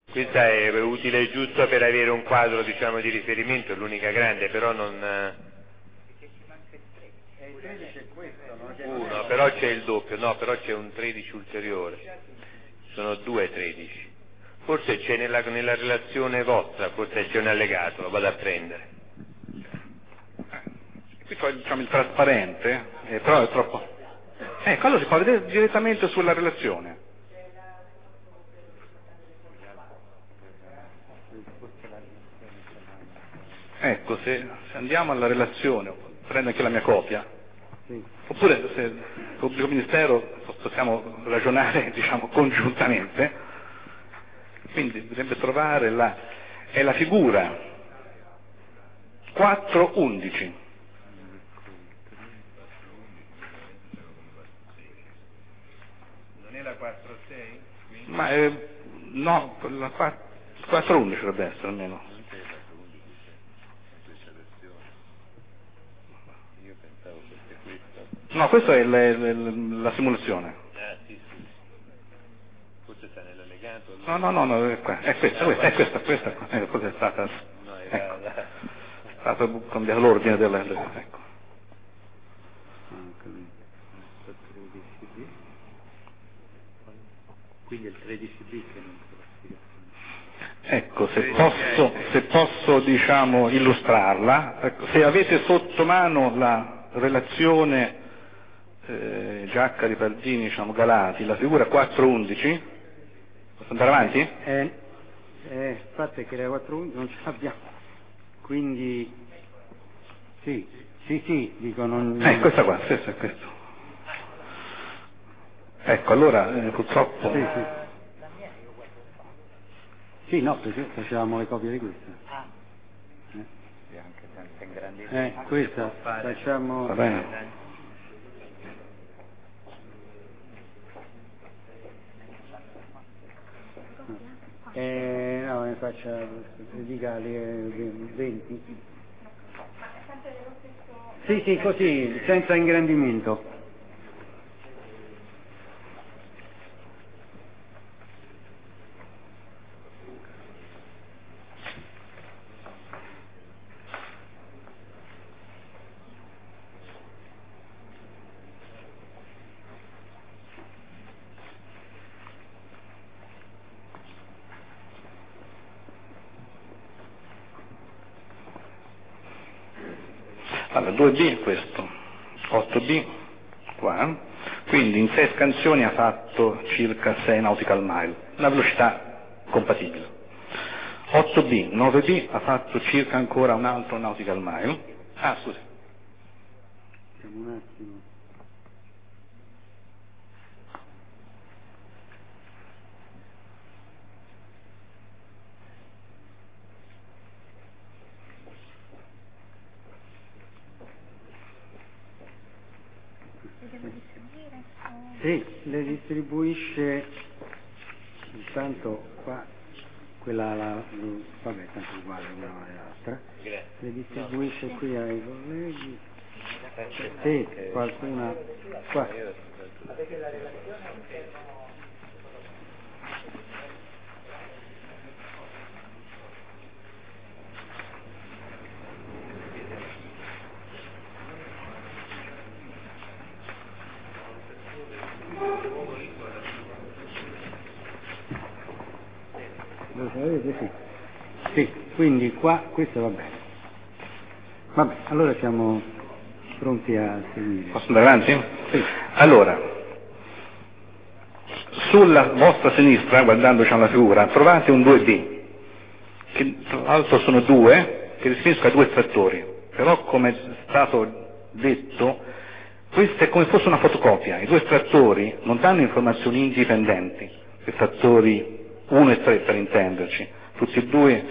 Questa è utile giusto per avere un quadro, diciamo, di riferimento, è l'unica grande, però non... Il 13 è questo, no? Uno, però c'è il doppio, no, però c'è un 13 ulteriore, sono due 13. Forse c'è nella relazione vostra, forse c'è un allegato, lo vado a prendere. Qui c'è, diciamo, il trasparente, però è troppo... quello si fa vedere direttamente sulla relazione. Ecco, se andiamo alla relazione, prendo anche la mia copia, Sì. oppure se il pubblico ministero possiamo ragionare, diciamo, congiuntamente, quindi bisogna trovare è la figura 411. Non è la 4-6? Ma no, la 411 dovrebbe essere almeno. Io pensavo fosse questo. No, questa è la simulazione. Ah, sì, sì. Forse sta nell'allegato. No, è questa qua. Questa è stata... No, Ecco, era è stato cambiato l'ordine ecco. Quindi è il 13B che non so la spiegazione. Ecco, se posso diciamo illustrarla, ecco, se avete sotto mano la relazione Giacca Ripardini, diciamo Galati, la figura 411, posso andare avanti? Il fatto è che la 411 non ce l'abbiamo, quindi sì, dico non... Questa qua, stessa è questo. Ecco, allora purtroppo... Sì, no, perché facevamo le copie di questa. anche senza ingrandire. Questa facciamo... Va bene. No, ne faccia, dica le 20. Sì, così, senza ingrandimento. Allora, 2B è questo, 8B qua, quindi in 6 scansioni ha fatto circa 6 nautical mile, una velocità compatibile. 8B, 9B ha fatto circa ancora un altro nautical mile. Ah, scusi. Un attimo. Sì, le distribuisce intanto qua, vabbè, tanto uguale una all'altra, le distribuisce qui ai colleghi, sì, qualcuna qua. Lo sapete? Sì. Sì, quindi qua, questo va bene. Vabbè, allora siamo pronti a seguire. Posso andare avanti? Sì. Allora, sulla vostra sinistra, guardando diciamo, la figura, trovate un 2B, che tra l'altro sono due, che riferiscono a due trattori, però come è stato detto, questa è come fosse una fotocopia, i due trattori non danno informazioni indipendenti, i trattori 1 e 3 per intenderci, tutti e due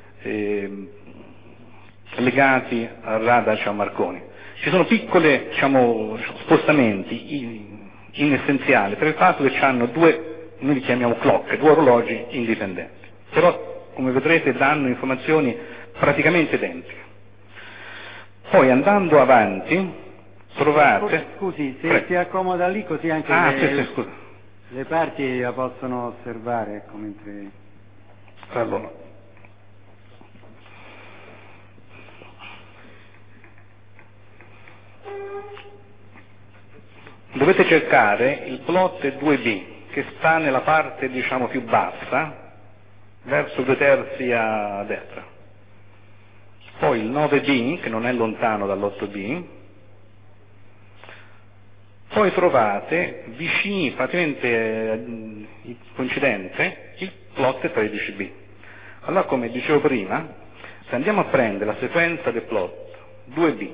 legati al radar diciamo, Marconi. Ci sono piccoli diciamo, spostamenti inessenziali per il fatto che hanno due, noi li chiamiamo clock, due orologi indipendenti, però come vedrete danno informazioni praticamente identiche. Poi andando avanti trovate... Scusi, se si accomoda lì così anche sì, scusa. le parti la possono osservare, ecco, mentre... Allora, dovete cercare il plot 2B che sta nella parte diciamo più bassa, verso 2/3 a destra. Poi il 9B che non è lontano dall'8B. Poi trovate vicini, praticamente coincidente, il plot 13B. Allora, come dicevo prima, se andiamo a prendere la sequenza del plot 2B,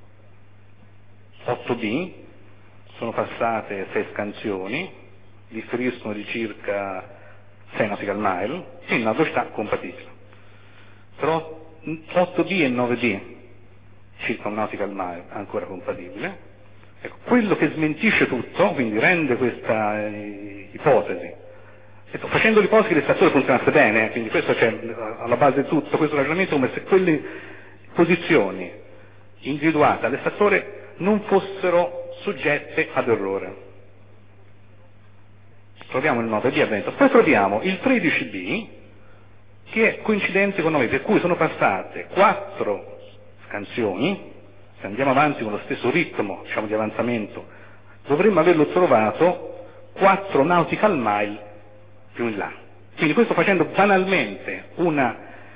8B, sono passate 6 scansioni, differiscono di circa 6 nautical mile, in una velocità compatibile. Però 8B e 9B, circa un nautical mile, ancora compatibile. Ecco, quello che smentisce tutto, quindi rende questa ipotesi, facendo l'ipotesi che l'estrattore funzionasse bene, quindi questo c'è alla base di tutto, questo ragionamento come se quelle posizioni individuate all'estrattore non fossero soggette ad errore. Troviamo il 9B avvento, poi troviamo il 13B che è coincidente con 9, per cui sono passate 4 scansioni. Se andiamo avanti con lo stesso ritmo diciamo, di avanzamento, dovremmo averlo trovato 4 nautical mile più in là. Quindi questo facendo banalmente una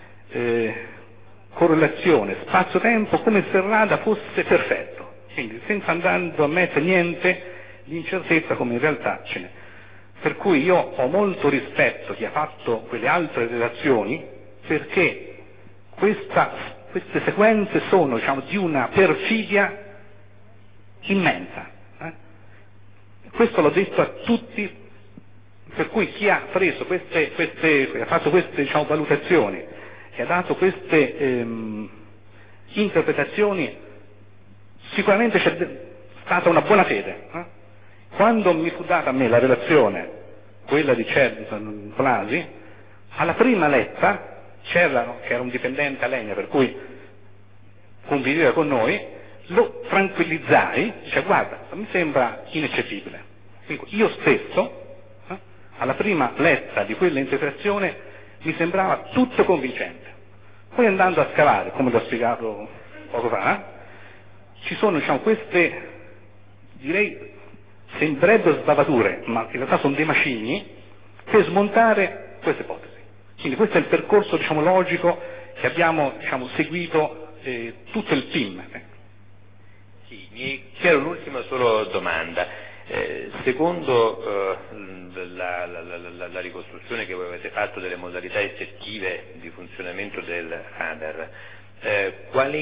correlazione spazio-tempo come se il radar fosse perfetto, quindi senza andando a mettere niente di incertezza come in realtà ce n'è. Per cui io ho molto rispetto a chi ha fatto quelle altre relazioni, perché queste sequenze sono diciamo, di una perfidia immensa. Questo l'ho detto a tutti, per cui chi ha preso ha fatto queste diciamo, valutazioni e ha dato queste interpretazioni, sicuramente c'è stata una buona fede. Quando mi fu data a me la relazione, quella di Blasi, alla prima letta c'era un dipendente a Legna per cui conviveva con noi, lo tranquillizzai, dice guarda, mi sembra ineccepibile. Quindi io stesso, alla prima letta di quella interpretazione, mi sembrava tutto convincente. Poi andando a scavare, come l'ho spiegato poco fa, ci sono diciamo, queste, direi, sembrerebbero sbavature, ma in realtà sono dei macigni per smontare queste ipotesi. Quindi questo è il percorso diciamo, logico che abbiamo diciamo, seguito tutto il team. Sì, mi chiedo un'ultima solo domanda. Secondo la ricostruzione che voi avete fatto delle modalità effettive di funzionamento del radar, qual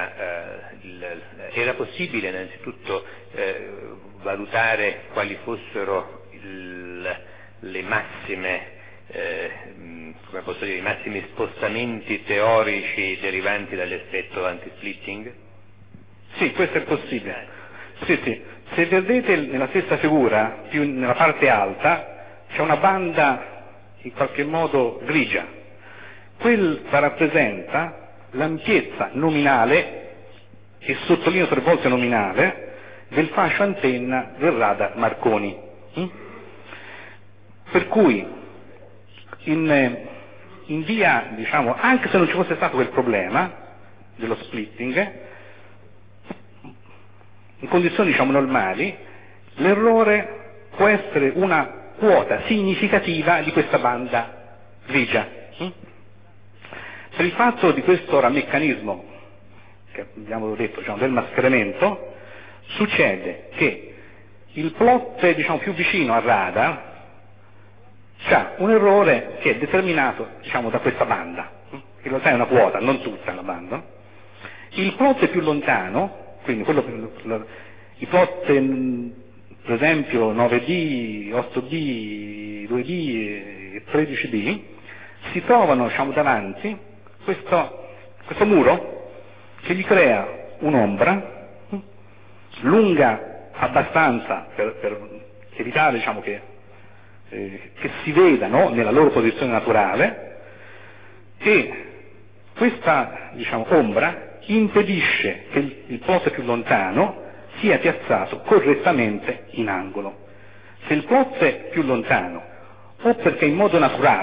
era possibile innanzitutto valutare quali fossero le massime come posso dire, i massimi spostamenti teorici derivanti dall'effetto anti-splitting? Sì, questo è possibile. Sì. Se vedete nella stessa figura, più nella parte alta, c'è una banda in qualche modo grigia. Quella rappresenta l'ampiezza nominale, e sottolineo 3 volte nominale, del fascio antenna del radar Marconi. Per cui in via, diciamo, anche se non ci fosse stato quel problema dello splitting, in condizioni diciamo normali, l'errore può essere una quota significativa di questa banda grigia. Per il fatto di questo meccanismo che abbiamo detto diciamo, del mascheramento, succede che il plot diciamo, più vicino al radar c'ha un errore che è determinato diciamo, da questa banda, che in realtà è una quota, non tutta la banda. Il plot più lontano, quindi i plot per esempio 9B, 8B, 2B e 13B, si trovano diciamo, davanti questo muro che gli crea un'ombra lunga abbastanza per evitare diciamo, che si vedano nella loro posizione naturale, e questa diciamo, ombra impedisce che il plot più lontano sia piazzato correttamente in angolo. Se il plot è più lontano, o perché in modo naturale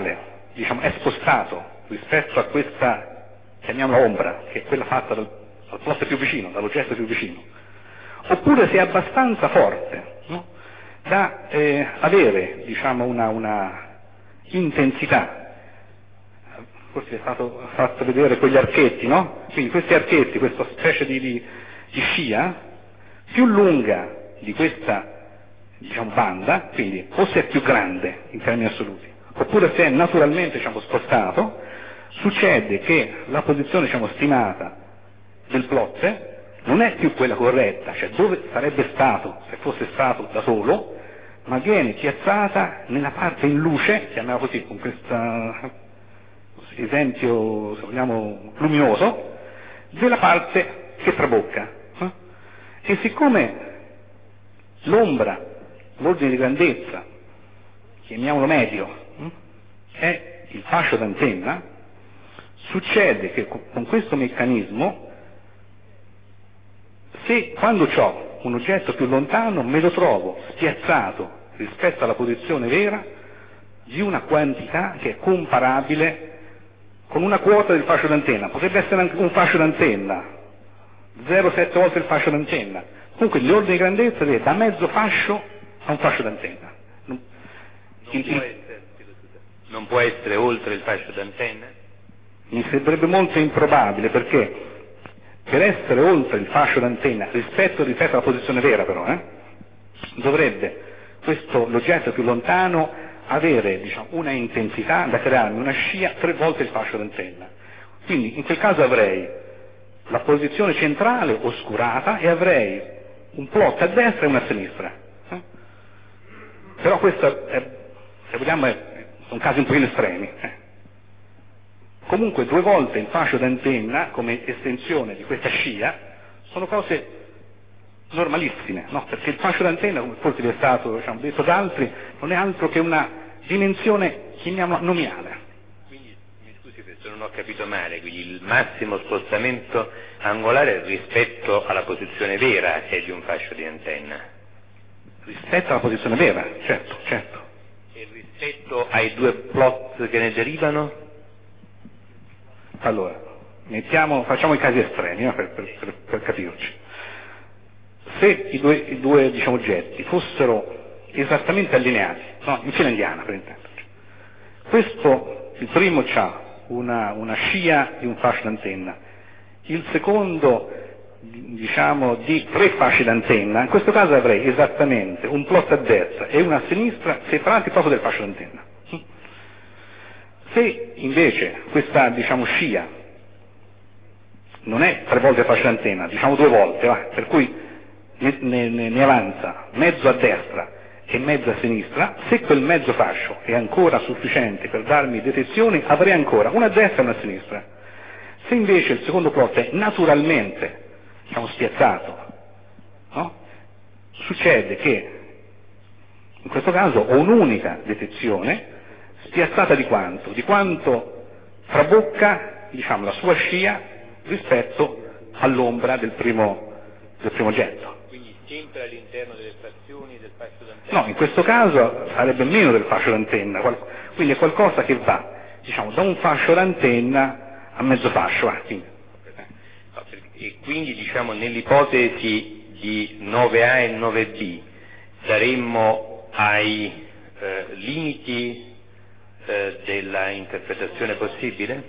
diciamo, è spostato rispetto a questa, chiamiamola ombra, che è quella fatta dal plot più vicino, dall'oggetto più vicino, oppure se è abbastanza forte, no? Da avere, diciamo, una intensità. Forse è stato fatto vedere quegli archetti, no? Quindi questi archetti, questa specie di scia, più lunga di questa, diciamo, banda, quindi o se è più grande in termini assoluti, oppure se è naturalmente, diciamo, spostato, succede che la posizione, diciamo, stimata del plot non è più quella corretta, cioè dove sarebbe stato se fosse stato da solo, ma viene piazzata nella parte in luce, chiamiamola così, con questo esempio, se vogliamo, luminoso, della parte che trabocca. E siccome l'ombra, l'ordine di grandezza, chiamiamolo medio, è il fascio d'antenna, succede che con questo meccanismo, se quando ho un oggetto più lontano me lo trovo spiazzato rispetto alla posizione vera di una quantità che è comparabile con una quota del fascio d'antenna, potrebbe essere anche un fascio d'antenna, 0,7 volte il fascio d'antenna, comunque l'ordine di grandezza è da mezzo fascio a un fascio d'antenna. Non può essere oltre il fascio d'antenna? Mi sembrerebbe molto improbabile, perché per essere oltre il fascio d'antenna rispetto alla posizione vera però, dovrebbe l'oggetto più lontano avere, diciamo, una intensità da crearmi una scia 3 volte il fascio d'antenna. Quindi in quel caso avrei la posizione centrale oscurata e avrei un plot a destra e una a sinistra. Però questo è, se vogliamo, sono casi un pochino estremi. Comunque 2 volte il fascio d'antenna come estensione di questa scia sono cose normalissime, no? Perché il fascio d'antenna, come forse vi è stato, diciamo, detto da altri, non è altro che una dimensione, chiamiamola, nominale. Quindi, mi scusi se non ho capito male, quindi il massimo spostamento angolare rispetto alla posizione vera è di un fascio di antenna? Rispetto alla posizione vera, certo. E rispetto ai 2 plot che ne derivano? Allora, facciamo i casi estremi, per capirci. Se i due diciamo, oggetti fossero esattamente allineati, no, in fila indiana per intenderci, il primo ha una scia di un fascio d'antenna, il secondo, diciamo, di 3 fasci d'antenna, in questo caso avrei esattamente un plot a destra e una a sinistra separati proprio del fascio d'antenna. Se invece questa, diciamo, scia non è 3 volte il fascio d'antenna, diciamo 2 volte, per cui ne avanza mezzo a destra e mezzo a sinistra, se quel mezzo fascio è ancora sufficiente per darmi detezione, avrei ancora una a destra e una a sinistra. Se invece il secondo plot è naturalmente, diciamo, spiazzato, no? Succede che in questo caso ho un'unica detezione spiazzata di quanto? Di quanto trabocca, diciamo, la sua scia rispetto all'ombra del primo oggetto. Quindi sempre all'interno delle frazioni del fascio d'antenna? No, in questo caso sarebbe meno del fascio d'antenna, quindi è qualcosa che va, diciamo, da un fascio d'antenna a mezzo fascio. E quindi, diciamo, nell'ipotesi di 9A e 9B saremmo ai limiti della interpretazione possibile?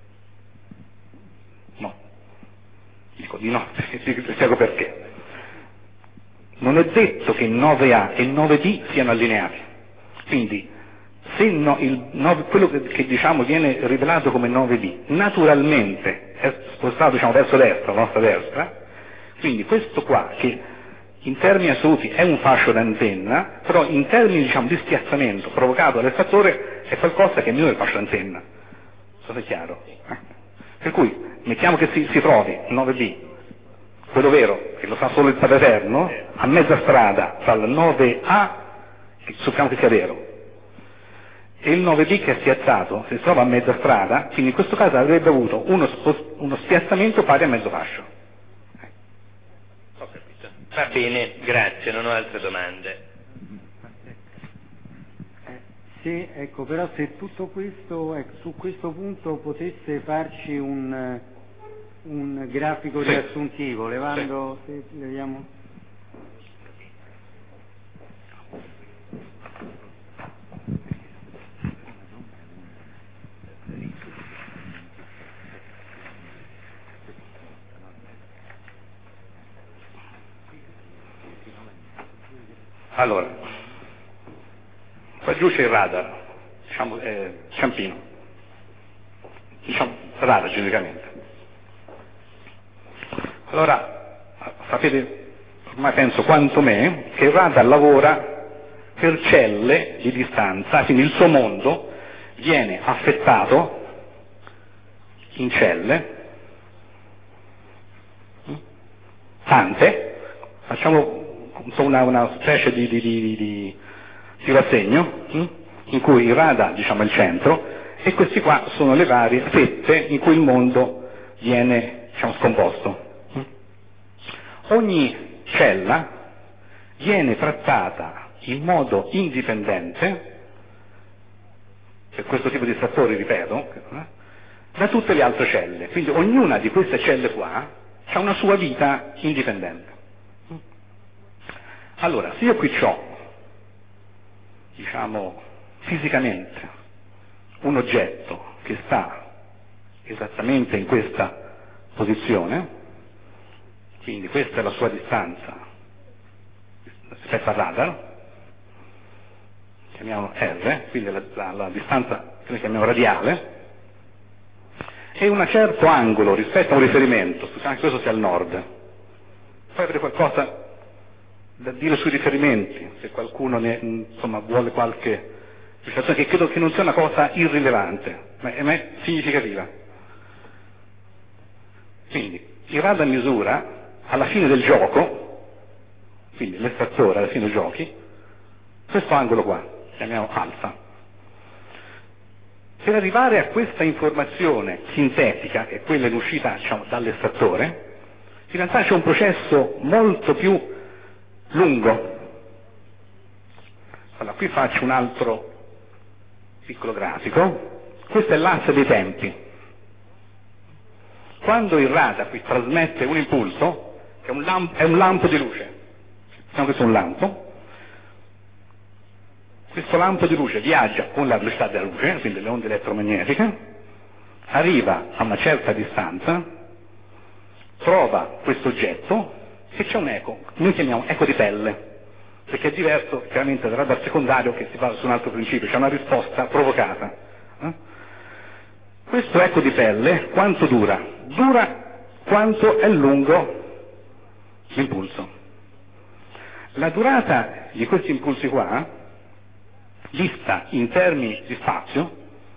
No, dico di no, ti spiego perché. Non è detto che 9A e 9B siano allineati, quindi se quello che diciamo viene rivelato come 9B naturalmente è spostato, diciamo, verso destra, la nostra destra, quindi questo qua che in termini assoluti è un fascio d'antenna, però in termini, diciamo, di spiazzamento provocato dall'effettore è qualcosa che è meno del fascio d'antenna. So se è chiaro? Per cui mettiamo che si trovi 9B, quello vero, che lo sa solo il Padre Eterno, a mezza strada tra il 9A, che supponiamo che sia vero, e il 9B che è spiazzato, si trova a mezza strada, quindi in questo caso avrebbe avuto uno spiazzamento pari a mezzo fascio. Ho capito. Va bene, grazie, non ho altre domande. Sì. se, ecco, però se tutto questo, ecco, su questo punto potesse farci un grafico sì, riassuntivo, levando, sì. se leviamo... Allora, qua giù c'è il radar, diciamo, Ciampino, diciamo radar genericamente. Allora, sapete, ormai penso quanto me, che il radar lavora per celle di distanza, quindi il suo mondo viene affettato in celle, tante, facciamo una specie di rassegno, in cui il radar, diciamo, è il centro, e questi qua sono le varie fette in cui il mondo viene, diciamo, scomposto. Ogni cella viene trattata in modo indipendente, per questo tipo di fattori, ripeto, da tutte le altre celle. Quindi ognuna di queste celle qua ha una sua vita indipendente. Allora, se io qui ho, diciamo, fisicamente un oggetto che sta esattamente in questa posizione, quindi questa è la sua distanza rispetto al radar, chiamiamo R, quindi la distanza che noi chiamiamo radiale, e un certo angolo rispetto a un riferimento, supposiamo che questo sia il nord. Poi avrei qualcosa da dire sui riferimenti, se qualcuno insomma, vuole qualche precisazione, che credo che non sia una cosa irrilevante, ma è significativa. Quindi il radar misura alla fine del gioco, quindi l'estrattore alla fine dei giochi, questo angolo qua, chiamiamo alfa. Per arrivare a questa informazione sintetica, che è quella in uscita, diciamo, dall'estrattore, in realtà c'è un processo molto più lungo. Allora, qui faccio un altro piccolo grafico. Questo è l'asse dei tempi. Quando il radar qui trasmette un impulso, che è un lampo di luce, questo è un lampo, questo lampo di luce viaggia con la velocità della luce, quindi le onde elettromagnetiche, arriva a una certa distanza, trova questo oggetto e c'è un eco, noi chiamiamo eco di pelle, perché è diverso chiaramente dal radar secondario che si basa su un altro principio, c'è una risposta provocata. Questo eco di pelle quanto dura? Dura quanto è lungo l'impulso. La durata di questi impulsi qua, vista in termini di spazio,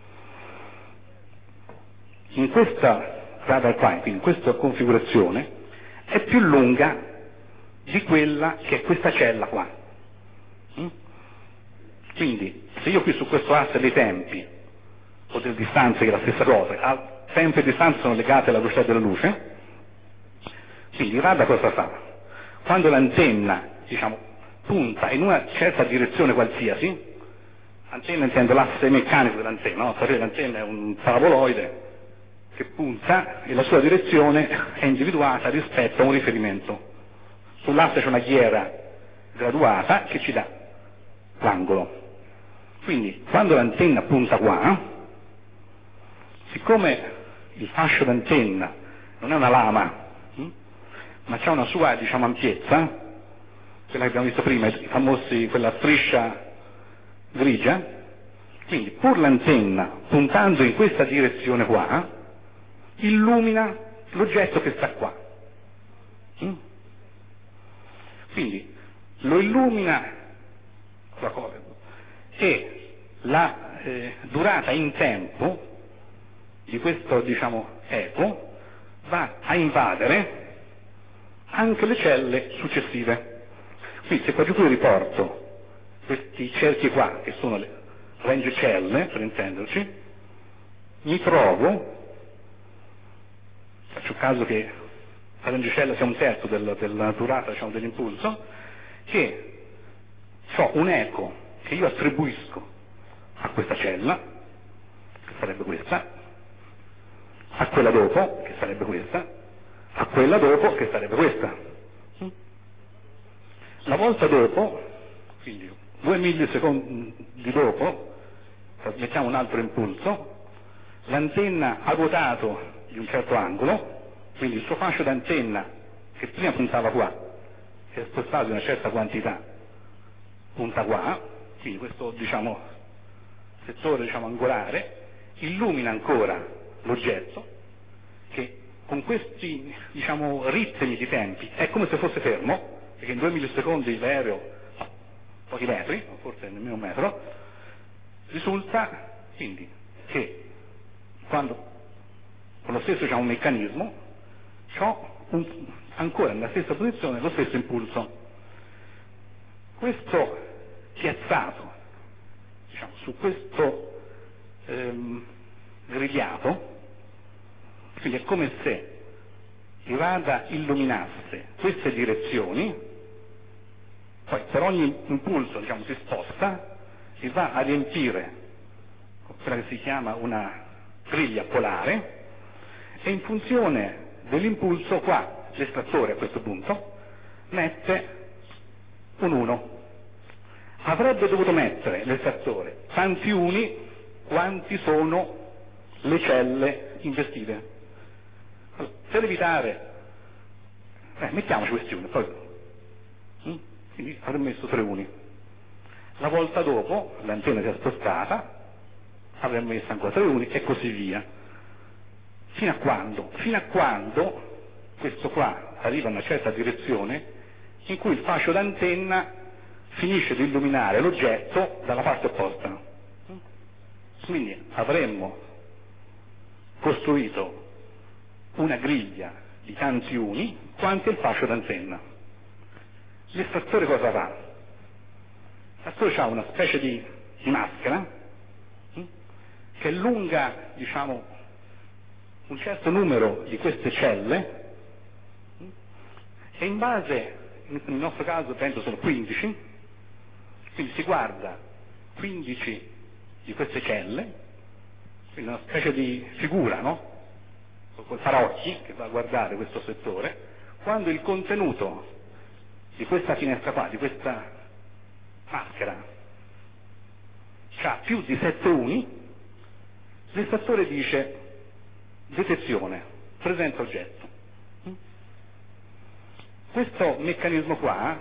in questa radar qua, quindi in questa configurazione, è più lunga di quella che è questa cella qua. Quindi, se io qui su questo asse dei tempi, o delle distanze, che è la stessa cosa, tempo e distanza sono legate alla velocità della luce, quindi il radar cosa fa? Quando l'antenna, diciamo, punta in una certa direzione qualsiasi, antenna intendo l'asse meccanico dell'antenna, no? Sapete, l'antenna è un paraboloide che punta e la sua direzione è individuata rispetto a un riferimento. Sull'asse c'è una ghiera graduata che ci dà l'angolo. Quindi, quando l'antenna punta qua, siccome il fascio d'antenna non è una lama, ma c'ha una sua, diciamo, ampiezza, quella che abbiamo visto prima, i famosi, quella striscia grigia, quindi pur l'antenna puntando in questa direzione qua illumina l'oggetto che sta qua, quindi lo illumina e la durata in tempo di questo, diciamo, eco va a invadere anche le celle successive. Quindi se qua giù riporto questi cerchi qua, che sono le range celle, per intenderci, mi trovo, faccio caso che la range cella sia un terzo della durata, diciamo, dell'impulso, che ho un eco che io attribuisco a questa cella, che sarebbe questa, a quella dopo, che sarebbe questa, a quella dopo, che sarebbe questa. La volta dopo, quindi 2 millisecondi dopo, trasmettiamo un altro impulso, l'antenna ha ruotato di un certo angolo, quindi il suo fascio d'antenna, che prima puntava qua, si è spostato di una certa quantità, punta qua, quindi questo settore angolare illumina ancora l'oggetto, che con questi ritmi di tempi è come se fosse fermo, perché in 2 millisecondi l'aereo, pochi metri, forse nemmeno un metro, risulta quindi che quando con lo stesso meccanismo ho ancora nella stessa posizione lo stesso impulso. Questo piazzato su questo grigliato, quindi è come se il radar illuminasse queste direzioni, poi per ogni impulso si sposta e va a riempire quella che si chiama una griglia polare, e in funzione dell'impulso qua l'estrattore a questo punto mette un 1. Avrebbe dovuto mettere l'estrattore tanti uni quanti sono le celle investite. Allora, per evitare, mettiamoci questi uni, poi quindi avremmo messo 3 uni. La volta dopo l'antenna si è spostata, avremmo messo ancora 3 uni e così via. Fino a quando? Fino a quando questo qua arriva in una certa direzione in cui il fascio d'antenna finisce di illuminare l'oggetto dalla parte opposta. Quindi avremmo costruito una griglia di tanti uni quanto il fascio d'antenna. L'estrattore cosa fa? L'estrattore ha una specie di maschera che è lunga, un certo numero di queste celle, e in base, nel nostro caso penso sono 15, quindi si guarda 15 di queste celle, quindi una specie di figura, no? Col paraocchi che va a guardare questo settore. Quando il contenuto di questa finestra qua, di questa maschera, ha più di 7 uni, l'estrattore dice detezione, presente oggetto. Questo meccanismo qua,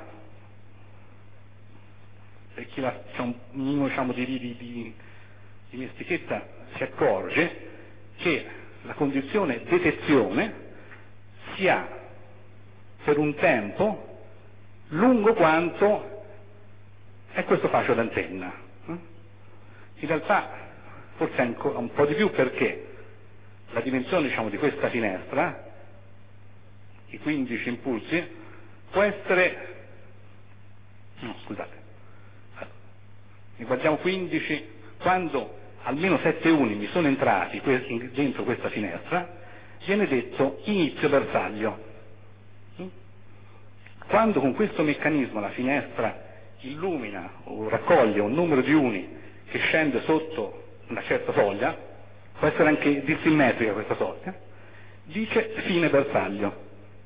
per chi ha un minimo di dimestichezza, si accorge che la condizione detezione si ha per un tempo lungo quanto è questo fascio d'antenna. In realtà forse ancora un po' di più, perché la dimensione di questa finestra, i 15 impulsi, può essere, no scusate, ne guardiamo 15, quando almeno 7 uni mi sono entrati dentro questa finestra, viene detto inizio bersaglio. Quando con questo meccanismo la finestra illumina o raccoglie un numero di uni che scende sotto una certa soglia, può essere anche dissimmetrica questa soglia, dice fine bersaglio.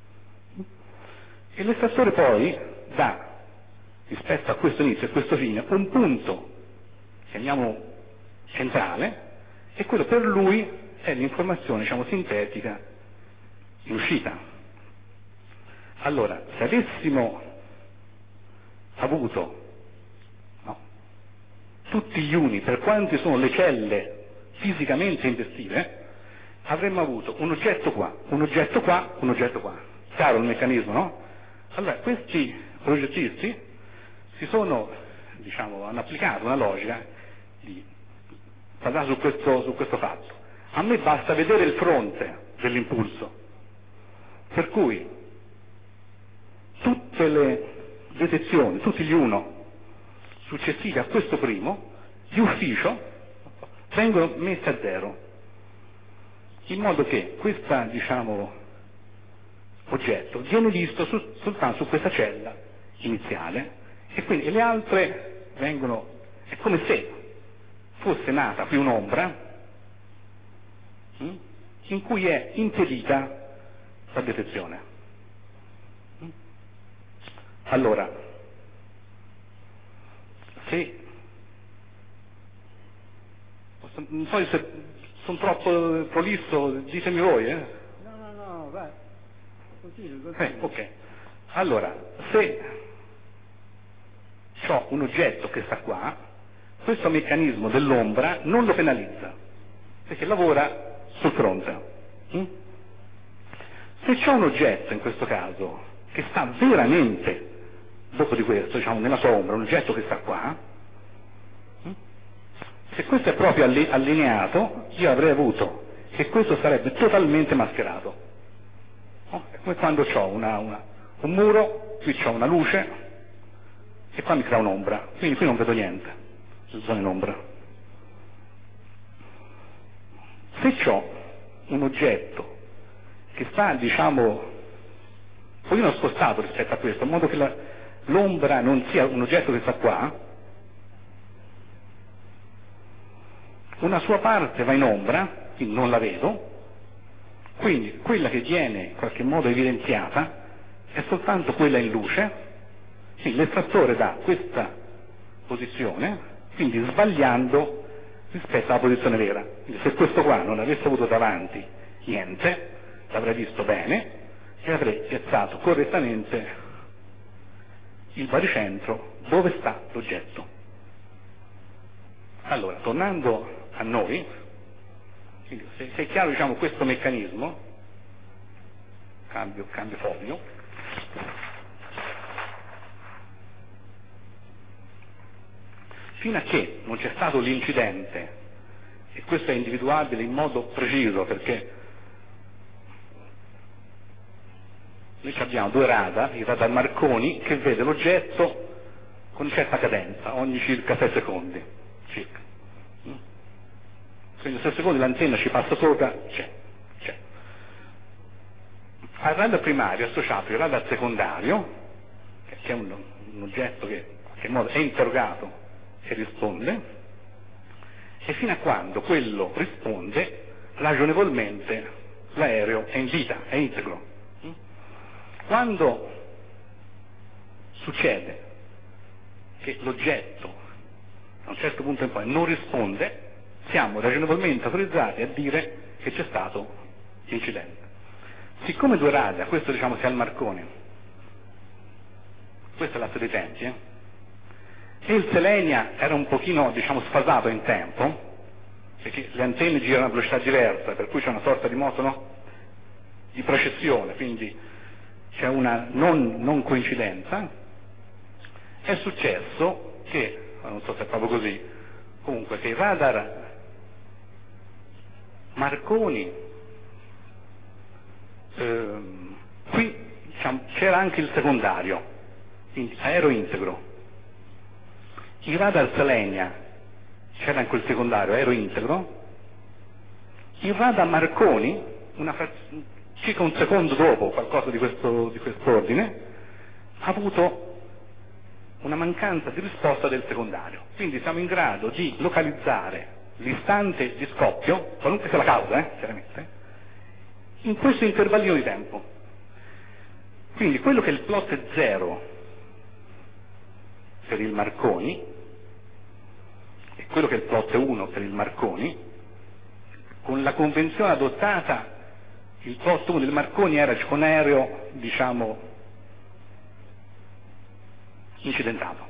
E l'estrattore poi dà, rispetto a questo inizio e questo fine, un punto, chiamiamolo centrale, e quello per lui è l'informazione, sintetica in uscita. Allora, se avessimo avuto tutti gli uni per quanti sono le celle fisicamente investite, avremmo avuto un oggetto qua, un oggetto qua, un oggetto qua. Chiaro il meccanismo, no? Allora, questi progettisti hanno applicato una logica basata su questo fatto. A me basta vedere il fronte dell'impulso, per cui tutte le detezioni, tutti gli uno successivi a questo primo, di ufficio, vengono messi a zero, in modo che questo oggetto viene visto soltanto su questa cella iniziale, e quindi le altre vengono, è come se fosse nata qui un'ombra in cui è impedita la detezione. Allora, se non so se sono troppo prolisso, ditemi voi, No, vai. Continua. Ok. Allora, se ho un oggetto che sta qua, questo meccanismo dell'ombra non lo penalizza, perché lavora sul fronte. Se c'è un oggetto, in questo caso, che sta veramente dopo di questo, diciamo, nella sua ombra, un oggetto che sta qua, se questo è proprio allineato, io avrei avuto che questo sarebbe totalmente mascherato. È come quando ho un muro, qui c'ho una luce e qua mi crea un'ombra, quindi qui non vedo niente, sono in ombra. Se ho un oggetto che sta, diciamo, un pochino spostato rispetto a questo, in modo che l'ombra non sia un oggetto che sta qua, una sua parte va in ombra, quindi non la vedo, quindi quella che viene in qualche modo evidenziata è soltanto quella in luce, quindi l'estrattore dà questa posizione, quindi sbagliando rispetto alla posizione vera. Quindi se questo qua non avesse avuto davanti niente, l'avrei visto bene e avrei piazzato correttamente il baricentro dove sta l'oggetto. Allora, tornando a noi, quindi se è chiaro, diciamo, questo meccanismo, cambio foglio, fino a che non c'è stato l'incidente, e questo è individuabile in modo preciso, perché noi abbiamo due radar, il radar Marconi, che vede l'oggetto con certa cadenza, ogni circa 6 secondi, circa. Quindi 6 secondi l'antenna ci passa sopra, c'è. Al radar primario è associato il radar secondario, che è un oggetto che in qualche modo è interrogato e risponde, e fino a quando quello risponde, ragionevolmente l'aereo è in vita, è integro. Quando succede che l'oggetto a un certo punto in poi non risponde, siamo ragionevolmente autorizzati a dire che c'è stato l'incidente. Siccome due radar, questo diciamo sia il Marconi, questo è l'atto dei tempi, e il Selenia era un pochino, diciamo, sfasato in tempo, perché le antenne girano a velocità diversa, per cui c'è una sorta di moto, no? Di precessione, quindi c'è una non coincidenza, è successo che, non so se è proprio così, comunque che il radar Marconi, qui diciamo, c'era anche il secondario, quindi aereo integro. Il radar Selenia c'era anche il secondario, aereo integro. Il radar Marconi, circa un secondo dopo, qualcosa di quest'ordine, ha avuto una mancanza di risposta del secondario. Quindi siamo in grado di localizzare l'istante di scoppio, qualunque sia la causa, chiaramente, in questo intervallino di tempo. Quindi quello che è il plot 0 per il Marconi e quello che è il plot 1 per il Marconi, con la convenzione adottata, il plot 1 del Marconi era con aereo, diciamo, incidentato.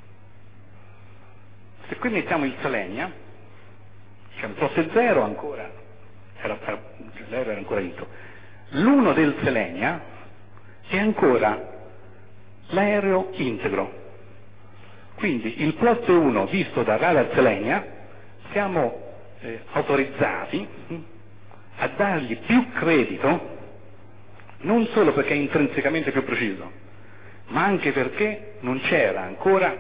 Se qui mettiamo il Selenia, cioè il plot 0 ancora, l'aereo era ancora intro. L'1 del Selenia è ancora l'aereo integro. Quindi il plot 1 visto da radar Selenia siamo autorizzati a dargli più credito, non solo perché è intrinsecamente più preciso, ma anche perché non c'era ancora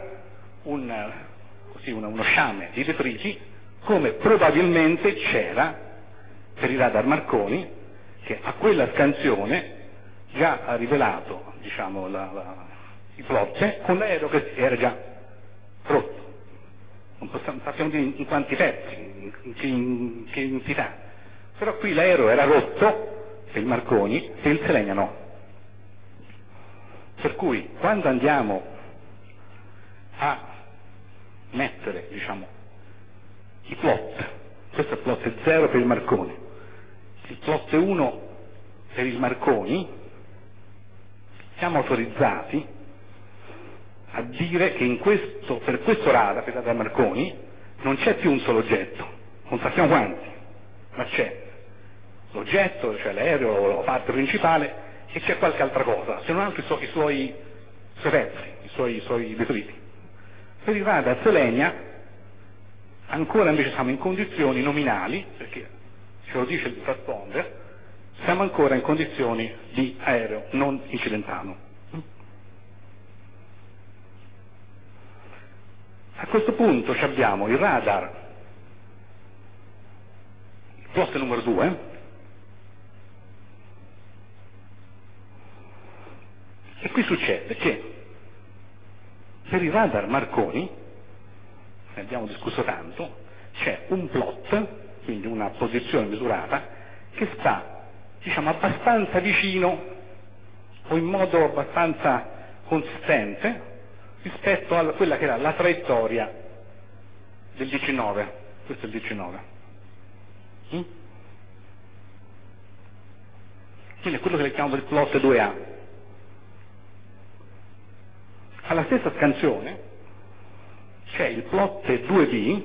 uno sciame di detriti come probabilmente c'era per il radar Marconi, che a quella scansione già ha rivelato, diciamo, i plot con l'aereo che era già rotto. non sappiamo dire in quanti pezzi, in che entità. Però qui l'aereo era rotto per il Marconi, per il Selenia no. Per cui quando andiamo a mettere, diciamo, i plot, questo è il plot 0 per il Marconi, il plot 1 per il Marconi, siamo autorizzati a dire che per questo radar, per il radar Marconi, non c'è più un solo oggetto, non sappiamo quanti, ma c'è l'oggetto, cioè l'aereo, la parte principale, e c'è qualche altra cosa, se non altro i suoi pezzi, i suoi detriti. Per il radar Selenia ancora invece siamo in condizioni nominali, perché ce lo dice il transponder, siamo ancora in condizioni di aereo non incidentato. A questo punto abbiamo il radar, il plot numero 2, e qui succede che per il radar Marconi, ne abbiamo discusso tanto, c'è un plot, quindi una posizione misurata, che sta, diciamo, abbastanza vicino o in modo abbastanza consistente rispetto a quella che era la traiettoria del 19. Questo è il 19. Quindi è quello che le chiamano il plot 2A. Alla stessa scansione c'è il plot 2B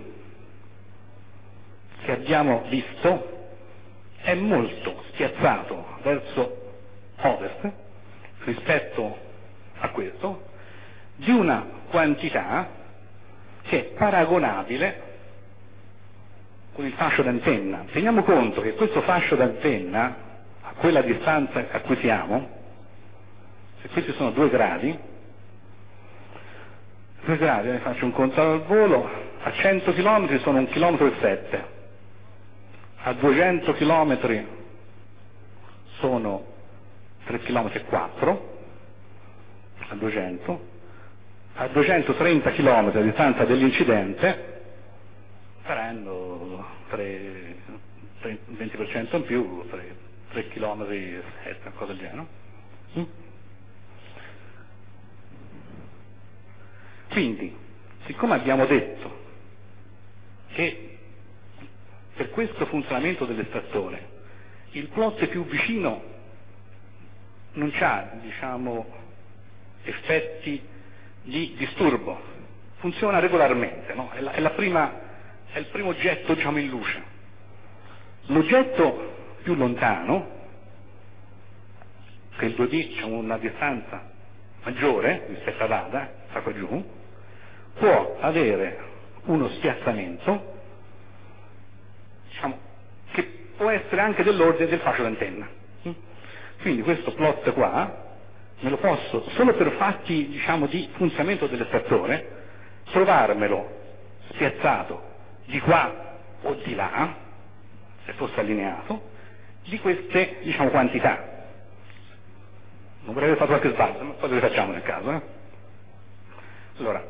che abbiamo visto, è molto spiazzato verso ovest rispetto a questo, di una quantità che è paragonabile con il fascio d'antenna. Teniamo conto che questo fascio d'antenna, a quella distanza a cui siamo, se questi sono 2 gradi, ne faccio un controllo al volo, a 100 km sono 1,7 km, a 200 km sono 3,4 km, a 230 km a distanza dell'incidente saranno 20% in più, 3 km e 7, cosa del genere. Quindi, siccome abbiamo detto che per questo funzionamento dell'estrattore il plot più vicino non ha, diciamo, effetti di disturbo, funziona regolarmente, no? è il primo oggetto, diciamo, in luce. L'oggetto più lontano, che il 2D, diciamo, una distanza maggiore rispetto ad ADA, sta qua giù, può avere uno spiazzamento, diciamo, che può essere anche dell'ordine del fascio d'antenna. Quindi questo plot qua me lo posso, solo per fatti, diciamo, di funzionamento dell'estrattore, trovarmelo spiazzato di qua o di là, se fosse allineato, di queste, diciamo, quantità. Non vorrei aver fatto qualche sbaglio, ma poi lo rifacciamo nel caso. Allora,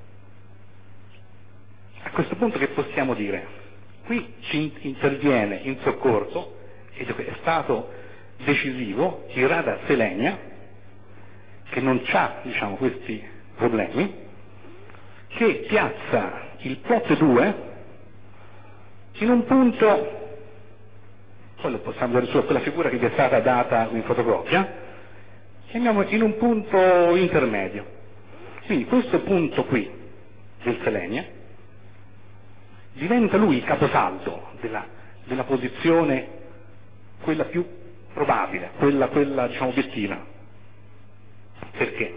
a questo punto che possiamo dire? Qui ci interviene in soccorso, ed è stato decisivo, il radar Selenia, che non ha, diciamo, questi problemi, che piazza il plot 2 in un punto, poi lo possiamo vedere su quella figura che vi è stata data in fotocopia, chiamiamo in un punto intermedio. Quindi questo punto qui del Selenia diventa lui il caposaldo della posizione, quella più probabile, quella diciamo obiettiva. Perché?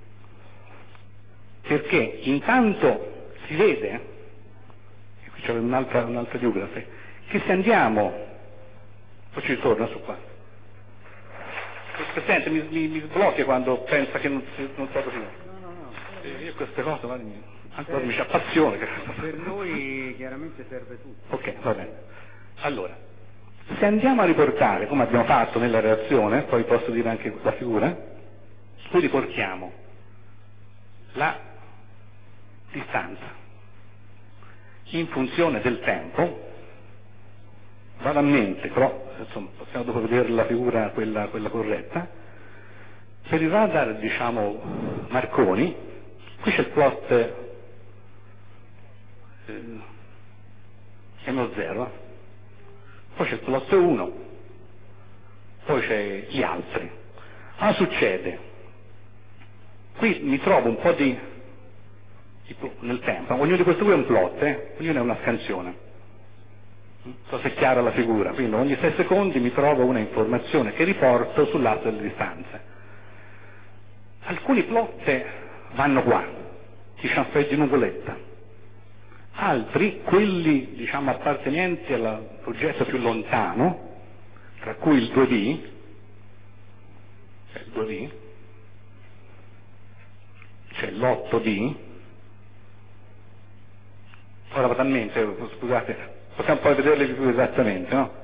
Perché intanto si vede, e qui c'è un'altra geografia, che se andiamo, poi ci ritorno su qua. Presidente, mi sblocca quando pensa che non sto così. No. Io queste cose ancora mi ci appassione. Per noi chiaramente serve tutto. Ok, va bene. Allora, se andiamo a riportare, come abbiamo fatto nella reazione, poi posso dire anche la figura, qui riportiamo la distanza in funzione del tempo, vado a mente, però insomma, possiamo dopo vedere la figura quella corretta. Per il radar, diciamo, Marconi, qui c'è il plot M0, poi c'è il plot 1, poi c'è gli altri. Cosa succede? Qui mi trovo un po' di nel tempo, ognuno di questi due è un plot, ognuno è una scansione. Non so se è chiara la figura, quindi ogni 6 secondi mi trovo una informazione che riporto sull'asse delle distanze. Alcuni plot vanno qua, diciamo di nuvoletta, altri, quelli diciamo appartenenti all'oggetto più lontano, tra cui il 2D, c'è l'8D, ora vado a mente, scusate, possiamo poi vederle più esattamente, no?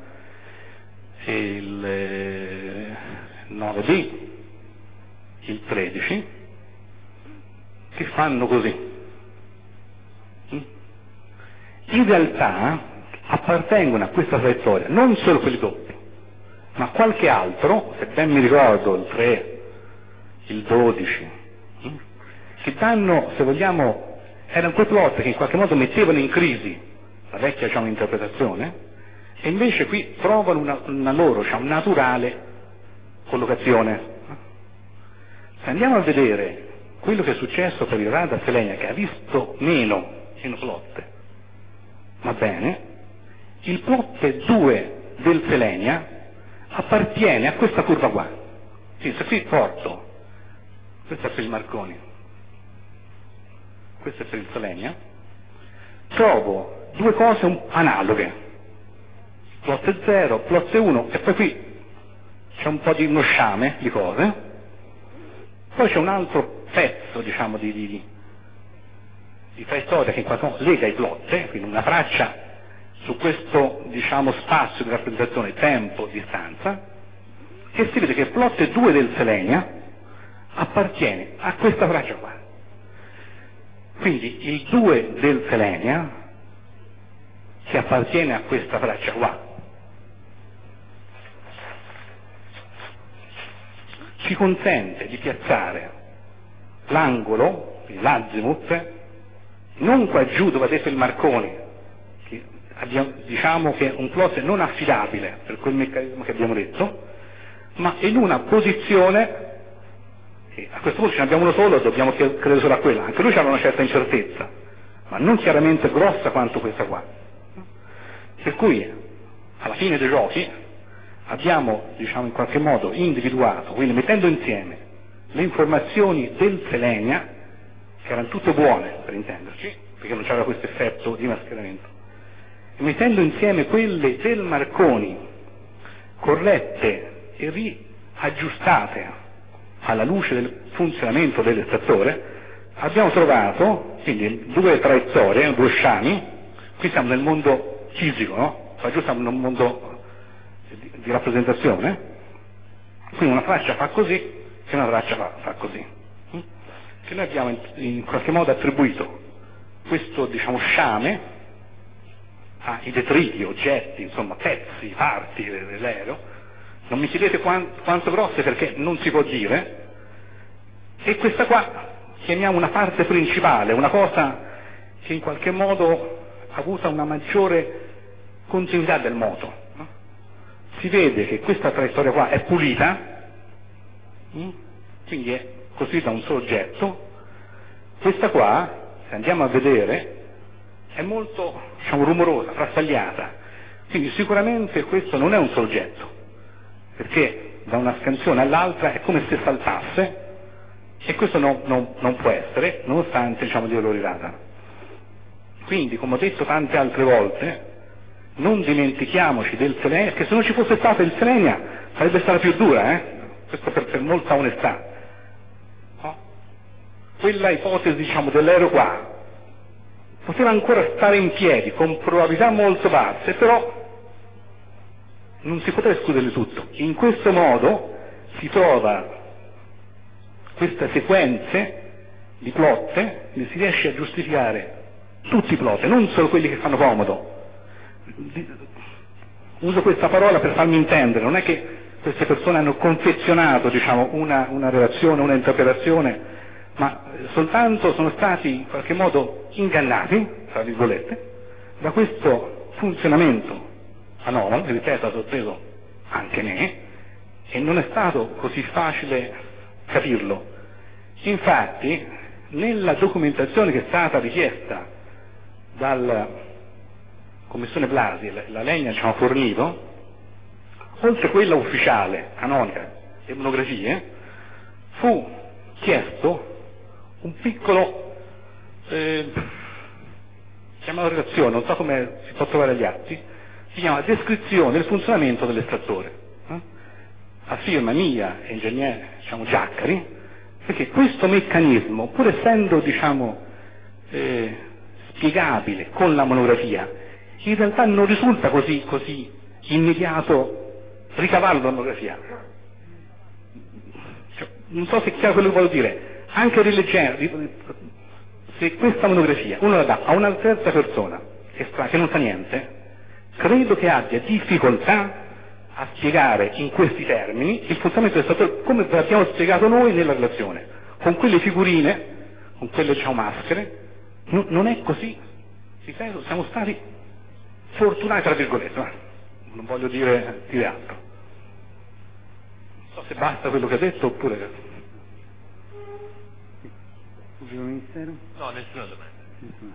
Il 9D, il 13, che fanno così. In realtà appartengono a questa traiettoria non solo quelli doppi, ma qualche altro, se ben mi ricordo, il 3, il 12, che danno, se vogliamo, erano quei plot che in qualche modo mettevano in crisi la vecchia, diciamo, interpretazione, e invece qui trovano una loro, diciamo, naturale collocazione. Se andiamo a vedere quello che è successo per il radar Selenia, che ha visto meno plot, va bene, il plot 2 del Selenia appartiene a questa curva qua. Quindi se qui porto, questo è per il Marconi, questo è per il Selenia, trovo due cose analoghe, plot 0, plot 1, e poi qui c'è un po' di uno sciame di cose, poi c'è un altro pezzo, diciamo, di traiettoria che in qualche modo lega i plot, quindi una traccia su questo, diciamo, spazio di rappresentazione tempo-distanza, e si vede che il plot 2 del Selenia appartiene a questa traccia qua. Quindi il 2 del Selenia, che appartiene a questa traccia qua, ci consente di piazzare l'angolo, l'azimut, non qua giù dove ha detto il Marconi, che diciamo che è un plot non affidabile per quel meccanismo che abbiamo detto, ma in una posizione che a questo punto ce ne abbiamo uno solo, dobbiamo credere solo a quella, anche lui c'ha una certa incertezza, ma non chiaramente grossa quanto questa qua. Per cui alla fine dei giochi abbiamo, diciamo, in qualche modo individuato, quindi mettendo insieme le informazioni del Selenia, che erano tutte buone per intenderci, perché non c'era questo effetto di mascheramento, e mettendo insieme quelle del Marconi, corrette e riaggiustate alla luce del funzionamento dell'estrattore, abbiamo trovato quindi due traiettorie, due sciami. Qui siamo nel mondo fisico, no? Qua giù siamo in un mondo di rappresentazione, quindi una traccia fa così e una traccia fa così, che noi abbiamo in qualche modo attribuito questo, diciamo, sciame ai detriti, oggetti, insomma pezzi, parti dell'aereo. Non mi chiedete quanto grosse, perché non si può dire, e questa qua chiamiamo una parte principale, una cosa che in qualche modo ha avuto una maggiore continuità del moto. Si vede che questa traiettoria qua è pulita, quindi è costituita da un solo oggetto. Questa qua, se andiamo a vedere, è molto, diciamo, rumorosa, frastagliata, quindi sicuramente questo non è un solo oggetto, perché da una scansione all'altra è come se saltasse, e questo non può essere, nonostante, diciamo, gli errori radar. Quindi, come ho detto tante altre volte, non dimentichiamoci del Selenia, che se non ci fosse stato il Selenia sarebbe stata più dura, questo per molta onestà. No? Quella ipotesi, diciamo, dell'aereo qua poteva ancora stare in piedi con probabilità molto basse, però non si poteva escludere tutto. In questo modo si trova queste sequenze di plot, si riesce a giustificare tutti i plot, non solo quelli che fanno comodo. Uso questa parola per farmi intendere, non è che queste persone hanno confezionato, diciamo, una relazione, una interpretazione, ma soltanto sono stati in qualche modo ingannati, tra virgolette, da questo funzionamento anomalo, ripeto, ha sorpreso anche me, e non è stato così facile capirlo. Infatti, nella documentazione che è stata richiesta dalla Commissione Blasi, la Legna ci ha fornito, oltre quella ufficiale, canonica, e monografie, fu chiesto un piccolo, chiamato relazione, non so come si può trovare agli atti, si chiama descrizione del funzionamento dell'estrattore, a firma mia e ingegnere, diciamo, Giaccari, perché questo meccanismo, pur essendo, diciamo, spiegabile con la monografia, in realtà non risulta così immediato ricavarlo dalla monografia. Cioè, non so se è chiaro quello che voglio dire. Anche rileggendo, se questa monografia uno la dà a una terza persona che non sa niente, credo che abbia difficoltà a spiegare in questi termini il funzionamento del settore come ve l'abbiamo spiegato noi nella relazione, con quelle figurine, con quelle, diciamo, maschere. Non è così. Ripeto, siamo stati fortunati, tra virgolette, ma non voglio dire altro. Non so se basta quello che ha detto oppure. Pubblico Ministero? No, nessuna domanda. Nessuna.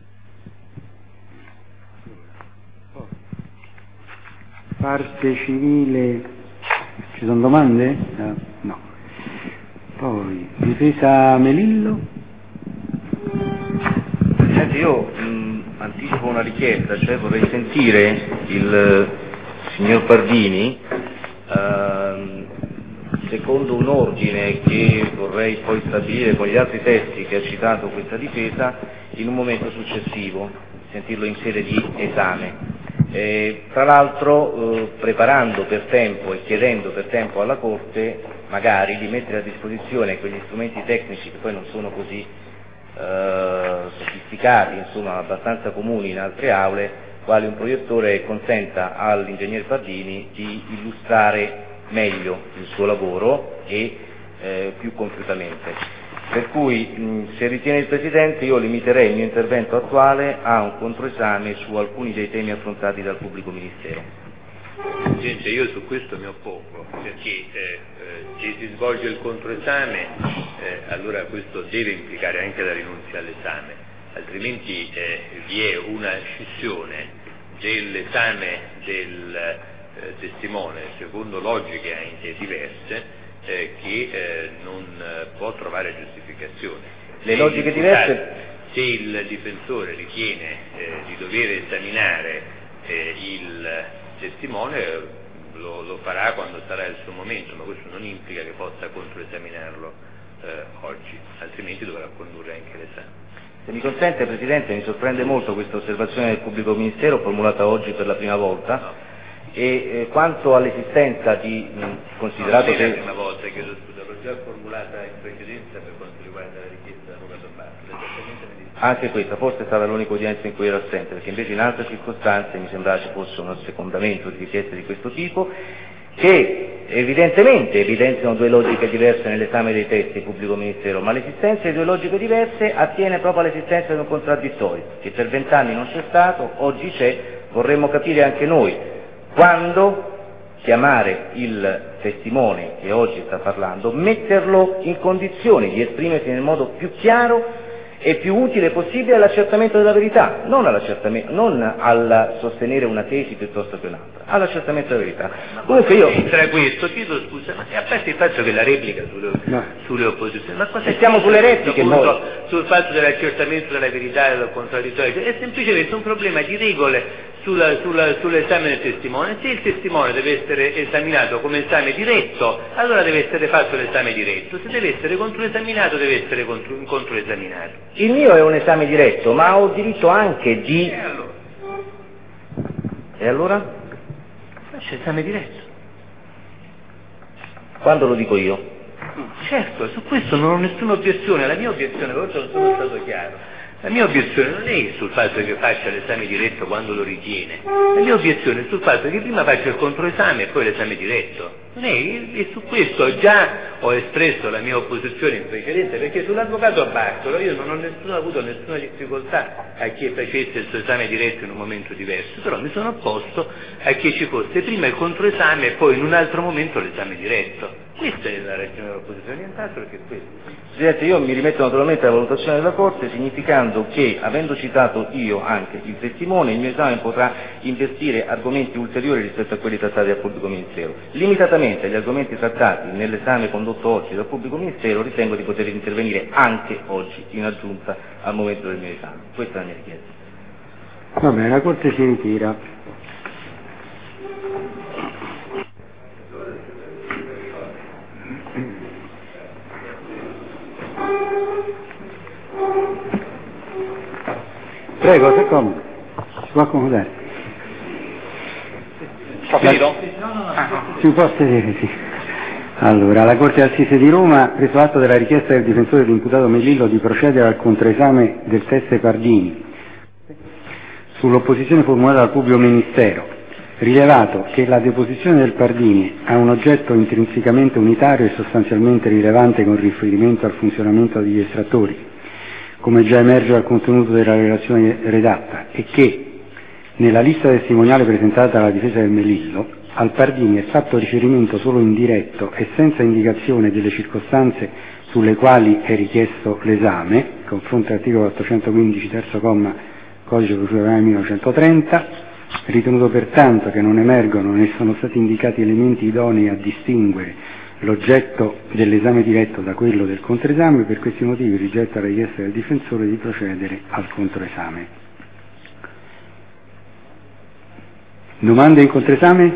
Parte civile, ci sono domande? No. Poi, difesa Melillo? Senti, io anticipo una richiesta, cioè vorrei sentire il signor Pardini secondo un ordine che vorrei poi stabilire con gli altri testi che ha citato questa difesa in un momento successivo, sentirlo in sede di esame. Tra l'altro preparando per tempo e chiedendo per tempo alla Corte magari di mettere a disposizione quegli strumenti tecnici che poi non sono così sofisticati, insomma abbastanza comuni in altre aule, quali un proiettore che consenta all'ingegner Pardini di illustrare meglio il suo lavoro e più compiutamente. Per cui, se ritiene il Presidente, io limiterei il mio intervento attuale a un controesame su alcuni dei temi affrontati dal Pubblico Ministero. Presidente, io su questo mi oppongo, perché se si svolge il controesame, allora questo deve implicare anche la rinunzia all'esame, altrimenti vi è una scissione dell'esame del testimone secondo logiche anche diverse, che non può trovare giustificazione. Le logiche diverse? Se il difensore ritiene di dover esaminare il testimone, lo farà quando sarà il suo momento, ma questo non implica che possa controesaminarlo oggi, altrimenti dovrà condurre anche l'esame. Se mi consente, Presidente, mi sorprende molto questa osservazione del Pubblico Ministero formulata oggi per la prima volta. No. E quanto all'esistenza di, considerato non è che... la prima volta, chiedo scusa, l'ho già formulata in precedenza per quanto riguarda la richiesta dell'avvocato Basso. Anche questa forse è stata l'unica udienza in cui ero assente, perché invece in altre circostanze mi sembrava ci fosse uno assecondamento di richieste di questo tipo, che evidentemente evidenziano due logiche diverse nell'esame dei testi del Pubblico Ministero, ma l'esistenza di due logiche diverse attiene proprio all'esistenza di un contraddittorio, che per 20 anni non c'è stato, oggi c'è, vorremmo capire anche noi quando chiamare il testimone che oggi sta parlando, metterlo in condizioni di esprimersi nel modo più chiaro e più utile possibile all'accertamento della verità, non al sostenere una tesi piuttosto che un'altra, all'accertamento della verità. Comunque io... Tra questo, chiedo scusa, ma a parte il fatto che la replica sulle opposizioni, ma cosa siamo sulle repliche noi? Sul fatto dell'accertamento della verità e del contraddittorio, è semplicemente un problema di regole sull'esame del testimone. Se il testimone deve essere esaminato come esame diretto, allora deve essere fatto l'esame diretto, se deve essere controesaminato deve essere controesaminato. Il mio è un esame diretto, ma ho diritto anche di... E allora? C'è esame diretto. Quando lo dico io? Certo, su questo non ho nessuna obiezione, la mia obiezione, forse non sono stato chiaro. La mia obiezione non è sul fatto che faccia l'esame diretto quando lo ritiene, la mia obiezione è sul fatto che prima faccia il controesame e poi l'esame diretto. Non è, e su questo già ho espresso la mia opposizione in precedenza, perché sull'avvocato Bartolo io non ho avuto nessuna difficoltà a che facesse il suo esame diretto in un momento diverso, però mi sono opposto a che ci fosse prima il controesame e poi in un altro momento l'esame diretto. Questa è la ragione dell'opposizione, nient'altro che questo. Presidente, io mi rimetto naturalmente alla valutazione della Corte, significando che, avendo citato io anche il testimone, il mio esame potrà investire argomenti ulteriori rispetto a quelli trattati dal pubblico ministero. Limitatamente agli argomenti trattati nell'esame condotto oggi dal pubblico ministero, ritengo di poter intervenire anche oggi in aggiunta al momento del mio esame. Questa è la mia richiesta. Va bene, la Corte si ritira. Prego, se comodo. Si può accomodare. Ho finito? Si può sedere, sì. Allora, la Corte d'Assise di Roma ha preso atto della richiesta del difensore dell'imputato Melillo di procedere al controesame del test Pardini sull'opposizione formulata dal pubblico ministero, rilevato che la deposizione del Pardini ha un oggetto intrinsecamente unitario e sostanzialmente rilevante con riferimento al funzionamento degli estrattori, come già emerge dal contenuto della relazione redatta, e che, nella lista testimoniale presentata dalla difesa del Melillo, al Pardini è fatto riferimento solo indiretto e senza indicazione delle circostanze sulle quali è richiesto l'esame, confronto all'articolo 415 terzo comma Codice Procedura Penale 1930, ritenuto pertanto che non emergono né sono stati indicati elementi idonei a distinguere l'oggetto dell'esame diretto da quello del controesame, per questi motivi rigetta la richiesta del difensore di procedere al controesame. Domande in controesame?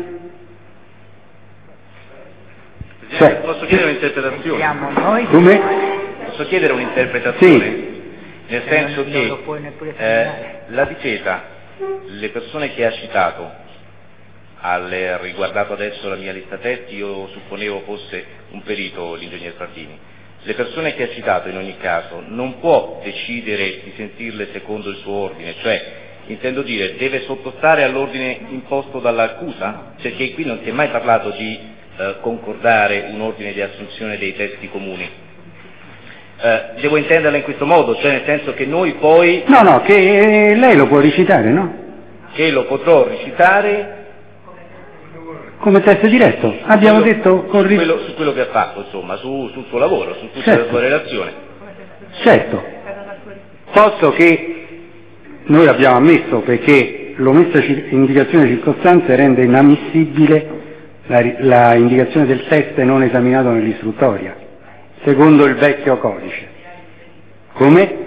Posso chiedere un'interpretazione? Come? Posso chiedere un'interpretazione? Sì. Nel senso che la difesa, le persone che ha citato, ha riguardato adesso la mia lista testi, io supponevo fosse un perito l'ingegner Pardini. Le persone che ha citato in ogni caso non può decidere di sentirle secondo il suo ordine, cioè intendo dire deve sottostare all'ordine imposto dall'accusa, perché qui non si è mai parlato di concordare un ordine di assunzione dei testi comuni. Devo intenderla in questo modo, cioè nel senso che noi poi... No, che lei lo può recitare, no? Che lo potrò recitare... Come test diretto, abbiamo detto su quello che ha fatto, insomma, sul suo lavoro, su tutta la sua relazione. Certo, posto che noi l'abbiamo ammesso perché l'omessa indicazione di circostanze rende inammissibile la indicazione del test non esaminato nell'istruttoria, secondo il vecchio codice. Come?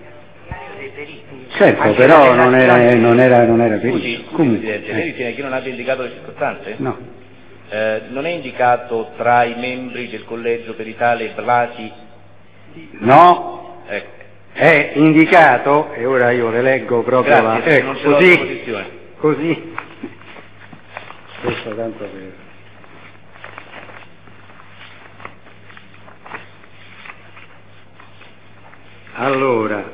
Certo, però non era perito. Scusi, Presidente, lei ritiene che non abbia indicato le circostanze? No. Non è indicato tra i membri del collegio peritale Blasi? No. Ecco. È indicato, e ora io le leggo proprio Grazie, non ce l'ho a disposizione. Così. Questo tanto per... Allora,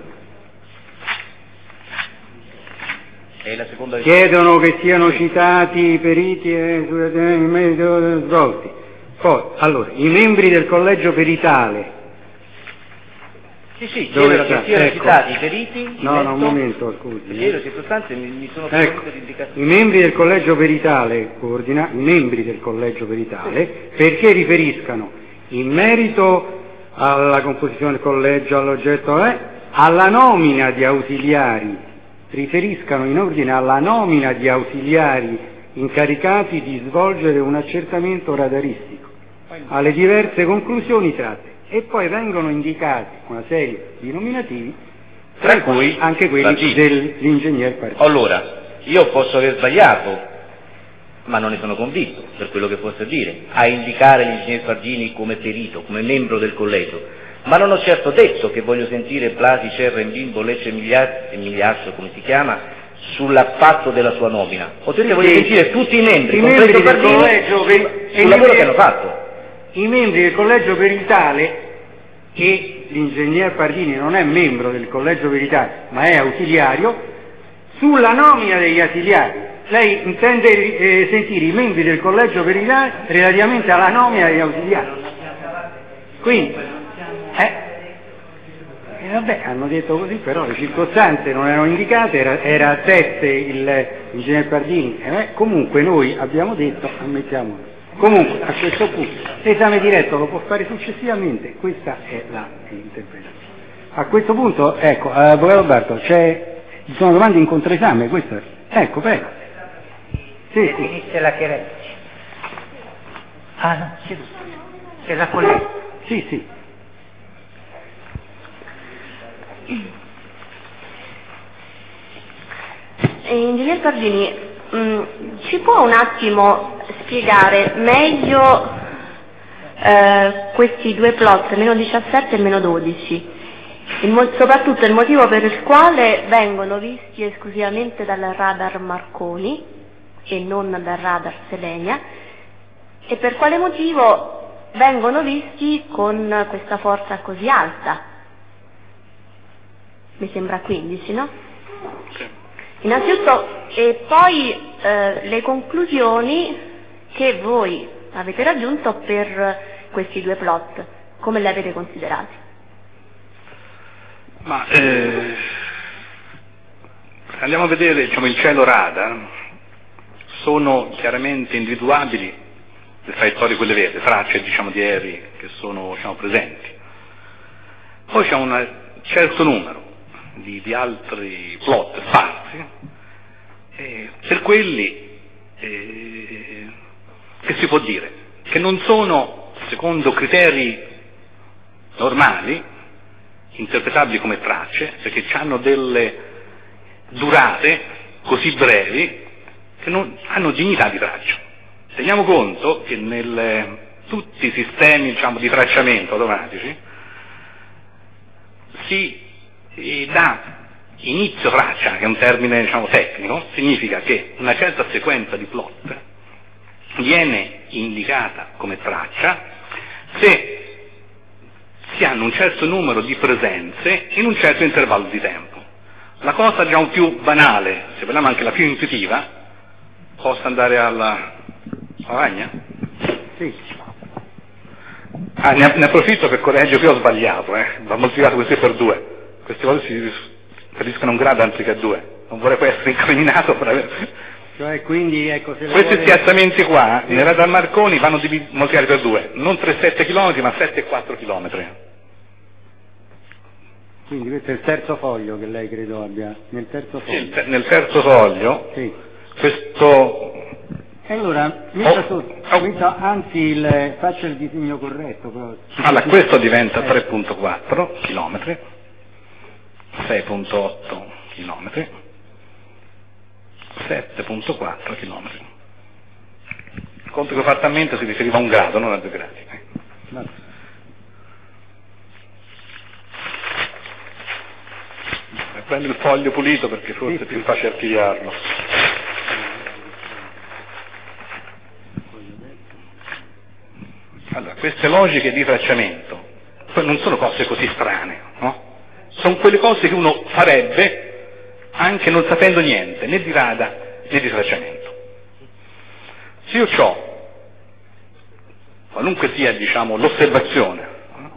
la seconda chiedono che siano citati i periti in merito svolti. Poi, allora, i membri del collegio peritale. Sì, chiedono che siano citati i periti. No, un momento, scusi. Perché le circostanze mi sono fornite di indicazioni. I membri del collegio peritale, i membri del collegio peritale, perché riferiscano in merito alla composizione del collegio, all'oggetto, alla nomina di ausiliari, riferiscano in ordine alla nomina di ausiliari incaricati di svolgere un accertamento radaristico, alle diverse conclusioni tratte, e poi vengono indicati una serie di nominativi, tra cui anche quelli dell'ingegner Pardini. Allora, io posso aver sbagliato, ma non ne sono convinto, per quello che posso dire, a indicare l'ingegner Pardini come perito, come membro del collegio, ma non ho certo detto che voglio sentire Blasi, Cerra, Imbimbo, Lecce e Migliaccio, come si chiama, sull'affatto della sua nomina. Ho detto che voglio sentire tutti i membri, compreso Pardini, sul lavoro che hanno fatto. I membri del collegio peritale e l'ingegner Pardini non è membro del Collegio Verità ma è ausiliario, sulla nomina degli ausiliari. Lei intende sentire i membri del Collegio Verità relativamente alla nomina degli ausiliari? Quindi, vabbè, hanno detto così, però le circostanze non erano indicate, era assente l'ingegner Pardini, comunque noi abbiamo detto, ammettiamo. Comunque, a questo punto, l'esame diretto lo può fare successivamente, questa è l'interpretazione. A questo punto, ecco, Avvocato Barto, ci sono domande in controesame, questo è. Ecco, prego. Sì. Inizia la querela. Ah, no, c'è la collega. Sì, sì. Ingegner Pardini, ci può un attimo spiegare meglio questi due plot, meno 17 e meno 12, soprattutto il motivo per il quale vengono visti esclusivamente dal radar Marconi e non dal radar Selenia, e per quale motivo vengono visti con questa forza così alta? Mi sembra 15, no? Innanzitutto, e poi le conclusioni che voi avete raggiunto per questi due plot, come le avete considerati? Ma andiamo a vedere, diciamo, il cielo radar, sono chiaramente individuabili le traiettorie quelle vere, tracce, diciamo, di aerei che sono, diciamo, presenti. Poi c'è un certo numero di altri plot sparsi, per quelli che si può dire che non sono, secondo criteri normali, interpretabili come tracce, perché hanno delle durate così brevi che non hanno dignità di traccia. Teniamo conto che tutti i sistemi, diciamo, di tracciamento automatici si dà inizio traccia, che è un termine, diciamo, tecnico, significa che una certa sequenza di plot viene indicata come traccia se si hanno un certo numero di presenze in un certo intervallo di tempo. La cosa, diciamo, più banale, se vogliamo anche la più intuitiva, posso andare alla Ragna? Sì. Ne approfitto per correggere che ho sbagliato, va moltiplicato questo per 2. Queste cose si riferiscono a un grado anziché a 2. Non vorrei poi essere incriminato per aver... Cioè, quindi, ecco, se questi vuole... spiazzamenti qua, sì, nel radar Marconi vanno moltiplicati per 2, non 3,7 km ma 7,4 km. Quindi questo è il terzo foglio che lei credo abbia, nel terzo foglio. Sì, nel terzo foglio, sì. Questo... Allora, anzi, faccia il disegno corretto. Però. Allora, questo diventa 3,4 km, 6,8 km, 7,4 km. Conto che ho fatto a mente si riferiva a un grado, non a 2 gradi. Prendo il foglio pulito perché forse è più facile archiviarlo. Allora, queste logiche di tracciamento poi non sono cose così strane, no? Sono quelle cose che uno farebbe anche non sapendo niente, né di radar né di tracciamento. Se io ho, qualunque sia, diciamo, l'osservazione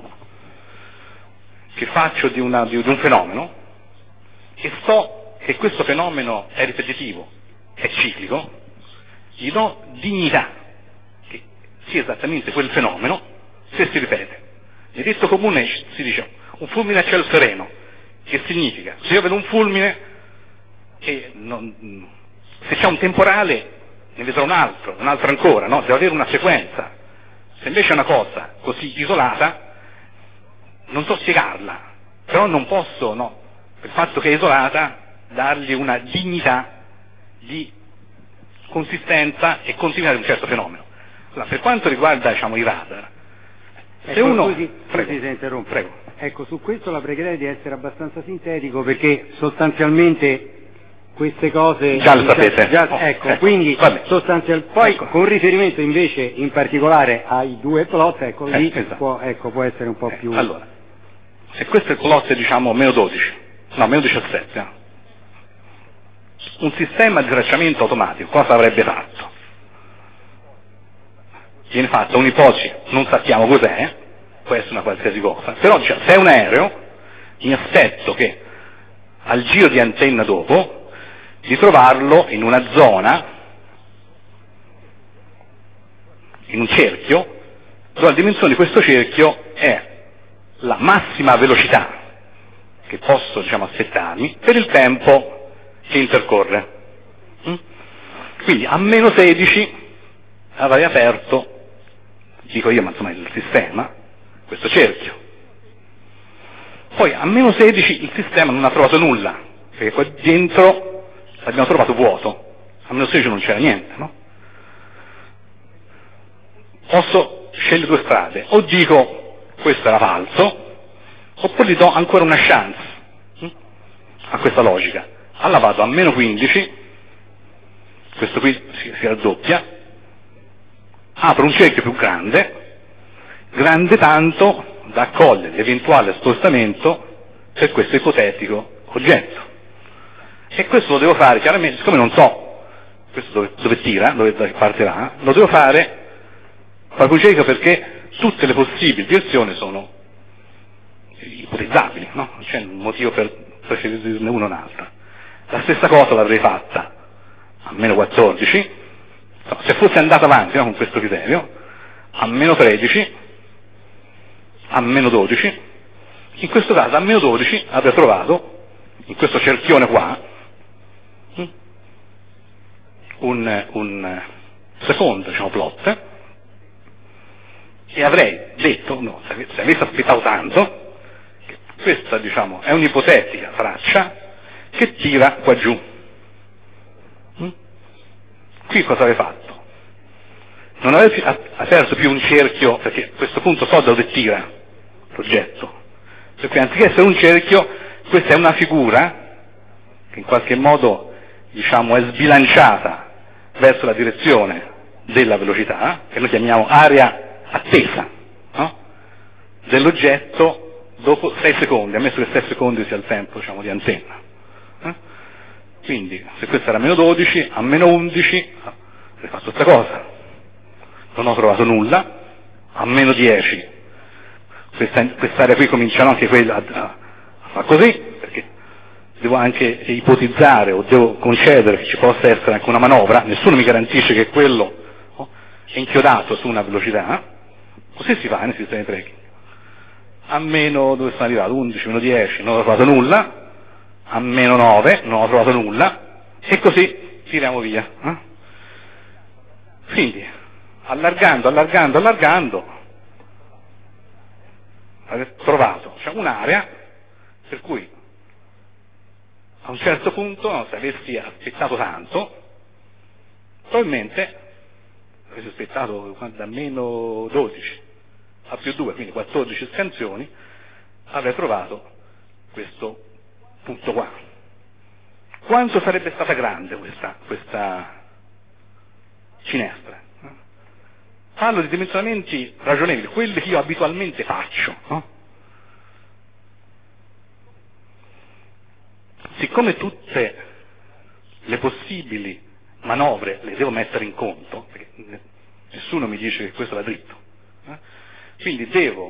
che faccio di un fenomeno, e so che questo fenomeno è ripetitivo, è ciclico, gli do dignità che sia esattamente quel fenomeno se si ripete. Nel detto comune si dice un fulmine a cielo sereno, che significa se io vedo un fulmine e se c'è un temporale ne vedrò un altro ancora, no? Deve avere una sequenza. Se invece è una cosa così isolata non so spiegarla, però non posso, no, per il fatto che è isolata, dargli una dignità di consistenza e continuità di un certo fenomeno. Allora, per quanto riguarda, diciamo, i radar, se uno... Scusi se interrompo. Prego. Ecco, su questo la pregherei di essere abbastanza sintetico perché sostanzialmente queste cose... Già lo sapete. Ecco, quindi sostanzialmente... Poi ecco, con riferimento invece in particolare ai due plot, ecco, lì esatto, può essere un po' più... Allora, se questo plot è diciamo meno 12, no meno 17, un sistema di tracciamento automatico cosa avrebbe fatto? Viene fatta un'ipotesi, non sappiamo cos'è, può essere una qualsiasi cosa, però se è un aereo mi aspetto che al giro di antenna dopo di trovarlo in una zona, in un cerchio, dove la dimensione di questo cerchio è la massima velocità che posso diciamo aspettarmi per il tempo che intercorre. Quindi a meno 16 avrei aperto, dico io, ma insomma il sistema, questo cerchio. Poi a meno 16 il sistema non ha trovato nulla, perché qua dentro abbiamo trovato vuoto, a meno 16 non c'era niente, no? Posso scegliere due strade, o dico questo era falso, oppure gli do ancora una chance a questa logica. Allora vado a meno 15, questo qui si raddoppia, apro un cerchio più grande, grande tanto da accogliere l'eventuale spostamento per questo ipotetico oggetto. E questo lo devo fare, chiaramente, siccome non so questo dove tira, dove partirà, lo devo fare parabolica perché tutte le possibili direzioni sono ipotizzabili, no? Non c'è un motivo per preferirne una o un'altra. La stessa cosa l'avrei fatta a meno 14, se fosse andato avanti, no, con questo criterio, a meno 13, a meno 12, in questo caso a meno 12 avrei trovato, in questo cerchione qua, un secondo, diciamo, plot, e avrei detto, no, se avessi aspettato tanto, che questa, diciamo, è un'ipotetica traccia che tira qua giù. Qui cosa avrei fatto? Non avrei aperto più un cerchio, perché a questo punto so dove tira l'oggetto. Per cui anziché essere un cerchio, questa è una figura che in qualche modo, diciamo, è sbilanciata verso la direzione della velocità, che noi chiamiamo area attesa, no? Dell'oggetto dopo 6 secondi, ammesso che 6 secondi sia il tempo, diciamo, di antenna. Quindi, se questo era a meno 12, a meno 11, avrei fatto questa cosa. Non ho trovato nulla, a meno 10, quest'area qui cominciano anche quella a fare così, perché devo anche ipotizzare o devo concedere che ci possa essere anche una manovra, nessuno mi garantisce che quello è inchiodato su una velocità, così si fa nei sistemi tracking. A meno, dove sono arrivato? 11, meno 10, non ho trovato nulla, a meno 9, non ho trovato nulla, e così tiriamo via. Quindi, allargando, avrei trovato, cioè, un'area per cui a un certo punto, se avessi aspettato tanto, probabilmente avessi aspettato da meno 12 a più 2, quindi 14 scansioni, avrei trovato questo punto qua. Quanto sarebbe stata grande questa finestra? Parlo di dimensionamenti ragionevoli, quelli che io abitualmente faccio, no? Siccome tutte le possibili manovre le devo mettere in conto, perché nessuno mi dice che questo va dritto, quindi devo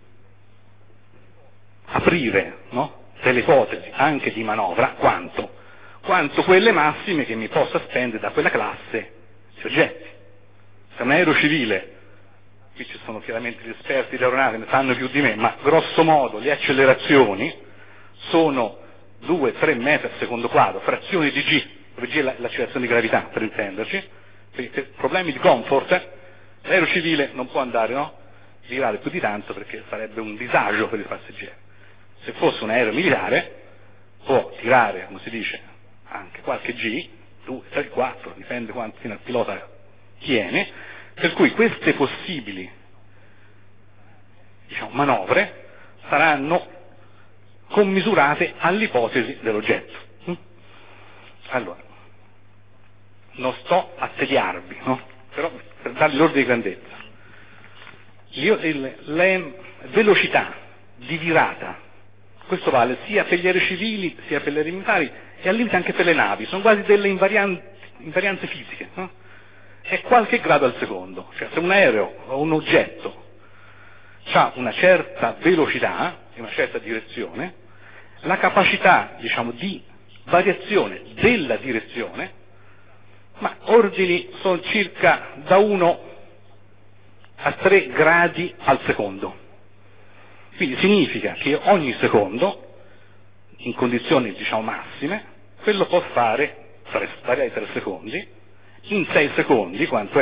aprire, no, delle ipotesi anche di manovra, quanto quelle massime che mi possa spendere da quella classe di oggetti. Se un aereo civile, qui ci sono chiaramente gli esperti di aeronautica, ne sanno più di me, ma grosso modo le accelerazioni sono 2-3 metri al secondo quadro, frazioni di g, dove g è l'accelerazione di gravità, per intenderci, per problemi di comfort, l'aereo civile non può andare, no, girare più di tanto perché sarebbe un disagio per il passeggero. Se fosse un aereo militare può tirare, come si dice, anche qualche g, 2, 3, 4, dipende quanto fino al pilota tiene, per cui queste possibili, diciamo, manovre saranno commisurate all'ipotesi dell'oggetto. Allora, non sto a tediarvi, no? Però per dargli l'ordine di grandezza. Le velocità di virata. Questo vale sia per gli aerei civili, sia per gli aerei militari e al limite anche per le navi, sono quasi delle invarianze fisiche, no? È qualche grado al secondo, cioè se un aereo o un oggetto ha una certa velocità e una certa direzione, la capacità, diciamo, di variazione della direzione, ma ordini sono circa da 1 a 3 gradi al secondo. Quindi significa che ogni secondo, in condizioni, diciamo, massime, quello può fare, variare 3 secondi, in 6 secondi, quanto è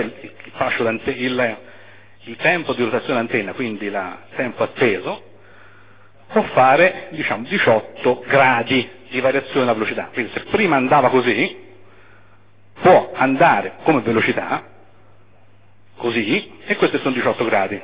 il tempo di rotazione dell'antenna, quindi il tempo atteso, può fare, diciamo, 18 gradi di variazione della velocità. Quindi se prima andava così, può andare come velocità, così, e questi sono 18 gradi.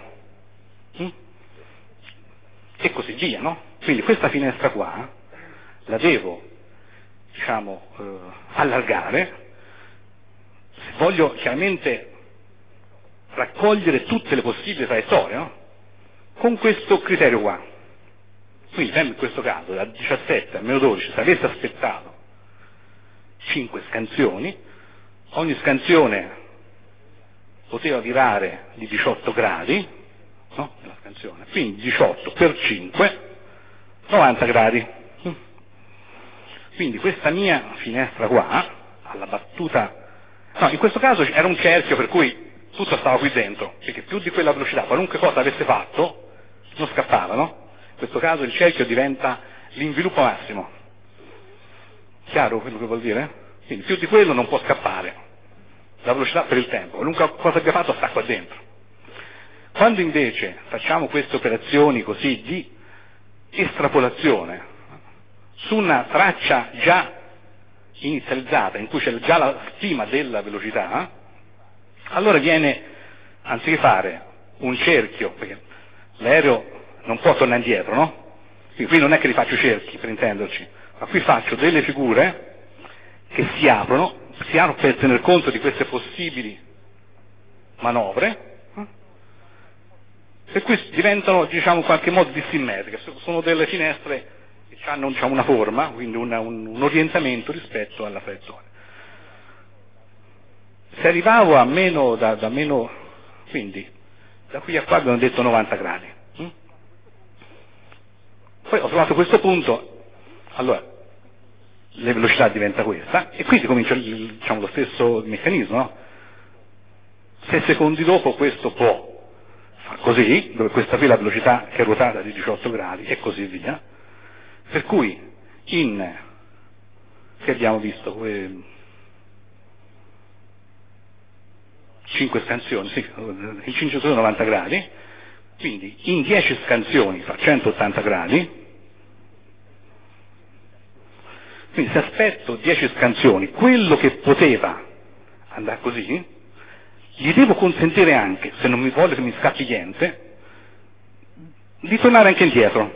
E così via, no? Quindi questa finestra qua la devo, diciamo, allargare, se voglio chiaramente raccogliere tutte le possibili traiettorie, no? Con questo criterio qua. Quindi sempre in questo caso da 17 a meno 12, se avesse aspettato 5 scansioni, ogni scansione poteva virare di 18 gradi, no? La scansione, quindi 18 per 5, 90 gradi. Quindi questa mia finestra qua, alla battuta, no, in questo caso era un cerchio per cui tutto stava qui dentro, perché più di quella velocità, qualunque cosa avesse fatto, non scappava, no? In questo caso il cerchio diventa l'inviluppo massimo. Chiaro quello che vuol dire? Quindi più di quello non può scappare. La velocità per il tempo, qualunque cosa abbia fatto sta qua dentro. Quando invece facciamo queste operazioni così di estrapolazione su una traccia già inizializzata, in cui c'è già la stima della velocità, allora viene, anziché fare un cerchio, perché l'aereo non può tornare indietro, no? Qui non è che li faccio cerchi, per intenderci, ma qui faccio delle figure che si aprono per tener conto di queste possibili manovre, per cui diventano, diciamo, in qualche modo dissimmetriche, sono delle finestre che hanno, diciamo, una forma, quindi un orientamento rispetto alla traiettoria. Se arrivavo a meno, quindi da qui a qua abbiamo detto 90 gradi. Poi ho trovato questo punto, allora la velocità diventa questa e quindi comincia, diciamo, lo stesso meccanismo, no? 6 secondi dopo questo può far così, dove questa qui è la velocità che è ruotata di 18 gradi e così via, per cui che abbiamo visto 5 scansioni, sì, in 5 sono 90 gradi, quindi in 10 scansioni fa 180 gradi. Quindi se aspetto 10 scansioni, quello che poteva andare così, gli devo consentire anche, se non mi vuole che mi scappi niente, di tornare anche indietro.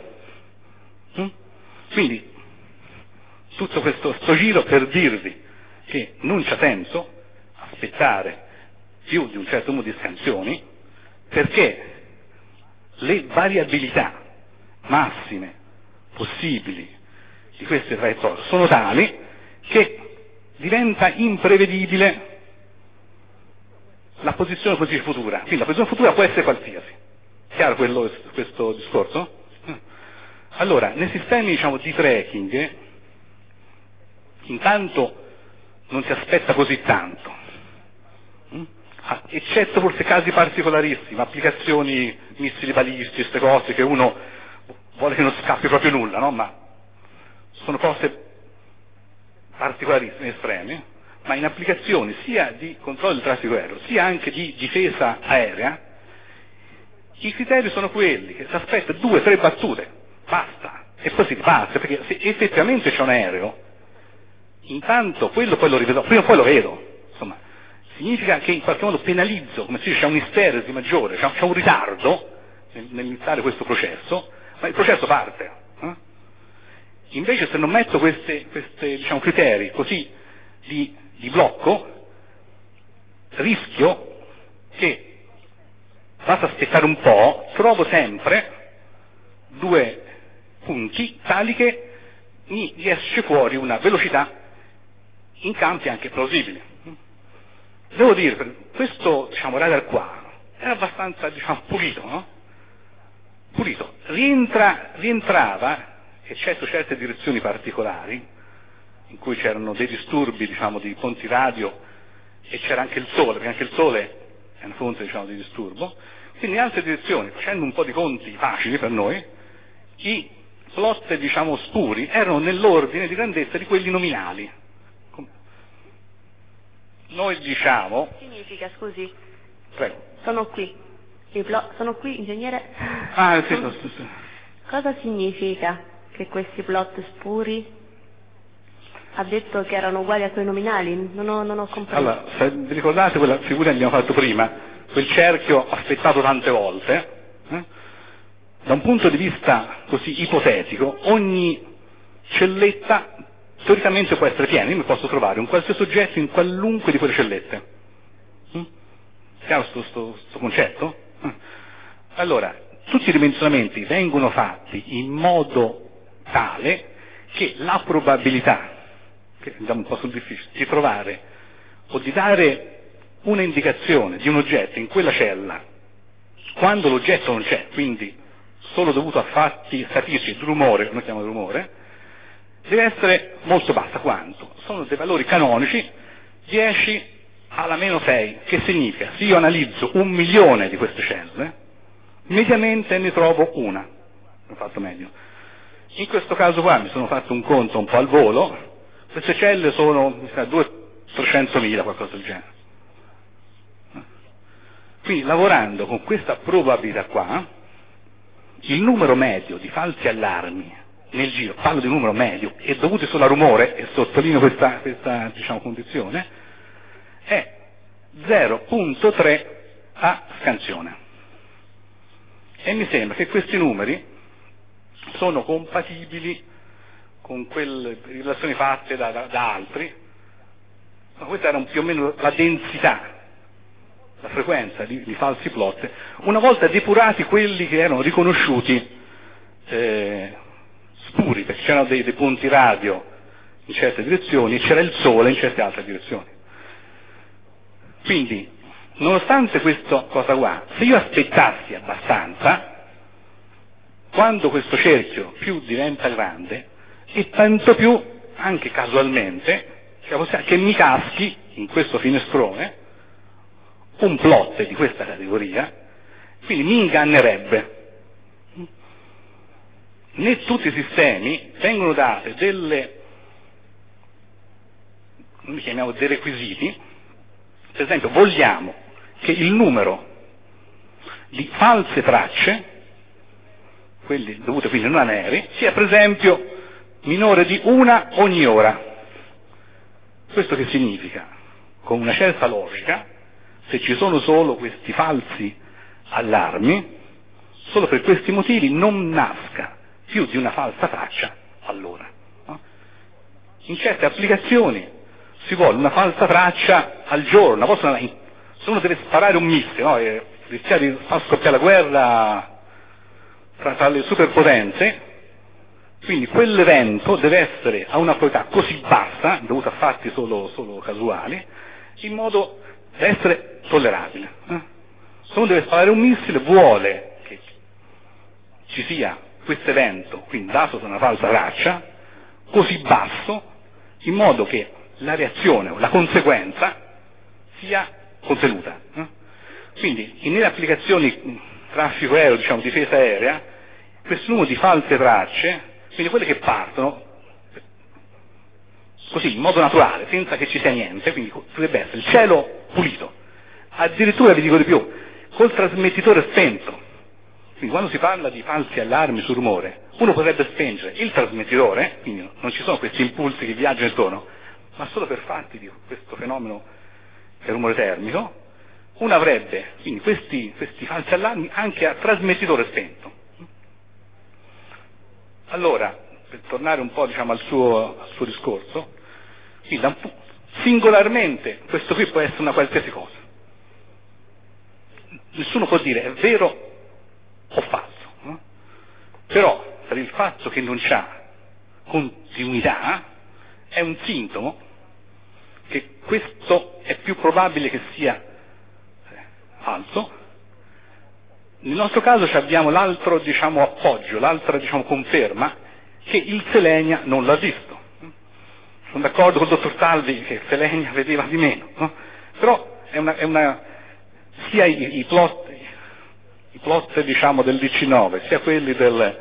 Quindi tutto questo giro per dirvi che non c'ha senso aspettare più di un certo numero di scansioni, perché le variabilità massime possibili di queste traiettorie sono tali che diventa imprevedibile la posizione futura. Quindi la posizione futura può essere qualsiasi. Chiaro questo discorso? Allora, nei sistemi, diciamo, di tracking, intanto non si aspetta così tanto, eccetto forse casi particolarissimi, applicazioni missili balistici, queste cose che uno vuole che non scappi proprio nulla, no? Ma sono cose particolarissime, estreme, ma in applicazioni sia di controllo del traffico aereo, sia anche di difesa aerea, i criteri sono quelli che si aspetta 2 o 3 battute, basta, e poi si riparte, perché se effettivamente c'è un aereo, intanto quello poi lo rivedrò, prima o poi lo vedo, insomma, significa che in qualche modo penalizzo, come si dice, c'è un'isteresi maggiore, c'è un ritardo nell'iniziare questo processo, ma il processo parte. Invece se non metto questi diciamo, criteri così di blocco, rischio che basta aspettare un po', trovo sempre due punti tali che mi esce fuori una velocità in campi anche plausibili. Devo dire, questo radar qua era abbastanza pulito, no? Pulito. Rientrava, eccetto certe direzioni particolari, in cui c'erano dei disturbi di ponti radio e c'era anche il sole, perché anche il sole è una fonte di disturbo, quindi in altre direzioni, facendo un po' di conti facili per noi, i plot spuri erano nell'ordine di grandezza di quelli nominali. Noi diciamo... Significa, scusi? Prego. Sono qui. Sono qui, ingegnere. Ah, sì. Cosa significa che questi plot spuri ha detto che erano uguali a quei nominali? Non ho compreso. Allora, se vi ricordate quella figura che abbiamo fatto prima, quel cerchio affettato tante volte, da un punto di vista così ipotetico, ogni celletta teoricamente può essere piena. Io mi posso trovare un qualsiasi oggetto in qualunque di quelle cellette. Chiaro sto concetto? Allora, tutti i dimensionamenti vengono fatti in modo tale che la probabilità, che andiamo un po' sul difficile, di trovare o di dare una indicazione di un oggetto in quella cella quando l'oggetto non c'è, quindi solo dovuto a fatti statistici di rumore, noi chiamiamo rumore, deve essere molto bassa. Quanto? Sono dei valori canonici 10 alla meno 6, che significa se io analizzo 1 milione di queste celle, mediamente ne trovo una, ho fatto meglio. In questo caso qua mi sono fatto un conto un po' al volo, queste celle sono 200-300.000, qualcosa del genere. Quindi lavorando con questa probabilità qua, il numero medio di falsi allarmi nel giro, parlo di numero medio, e dovuti solo a rumore, e sottolineo questa condizione, è 0,3 a scansione. E mi sembra che questi numeri sono compatibili con quelle relazioni fatte da altri, ma questa era più o meno la densità, la frequenza di falsi plot, una volta depurati quelli che erano riconosciuti spuri, perché c'erano dei punti radio in certe direzioni e c'era il sole in certe altre direzioni. Quindi, nonostante questa cosa qua, se io aspettassi abbastanza, quando questo cerchio più diventa grande, e tanto più, anche casualmente, che mi caschi in questo finestrone un plot di questa categoria, quindi mi ingannerebbe. Né tutti i sistemi vengono date noi chiamiamo dei requisiti. Per esempio, vogliamo che il numero di false tracce, quelli dovute quindi non a neri, sia per esempio minore di una ogni ora. Questo che significa? Con una certa logica, se ci sono solo questi falsi allarmi, solo per questi motivi non nasca più di una falsa traccia all'ora. No? In certe applicazioni si vuole una falsa traccia al giorno. Se uno deve sparare un missile, no? E rischiare di far scoppiare la guerra tra le superpotenze, quindi quell'evento deve essere a una probabilità così bassa, dovuta a fatti solo casuali, in modo da essere tollerabile. Se uno deve sparare un missile, vuole che ci sia questo evento, quindi dato da una falsa traccia, così basso, in modo che la reazione o la conseguenza sia contenuta. Quindi nelle applicazioni traffico aereo, difesa aerea, questo numero di false tracce, quindi quelle che partono così in modo naturale, senza che ci sia niente, quindi dovrebbe essere il cielo pulito. Addirittura vi dico di più, col trasmettitore spento. Quindi quando si parla di falsi allarmi sul rumore, uno potrebbe spengere il trasmettitore, quindi non ci sono questi impulsi che viaggiano intorno, ma solo per fatti di questo fenomeno del rumore termico, uno avrebbe quindi questi falsi allarmi anche a trasmettitore spento. Allora, per tornare un po' al suo discorso, quindi, singolarmente questo qui può essere una qualsiasi cosa. Nessuno può dire è vero o falso. No? però per il fatto che non c'ha continuità è un sintomo che questo è più probabile che sia falso. Nel nostro caso abbiamo l'altro appoggio, l'altra conferma che il Selenia non l'ha visto. Sono d'accordo con il dottor Talvi che Selenia vedeva di meno, no? Però sia i plot del DC9 sia quelli dei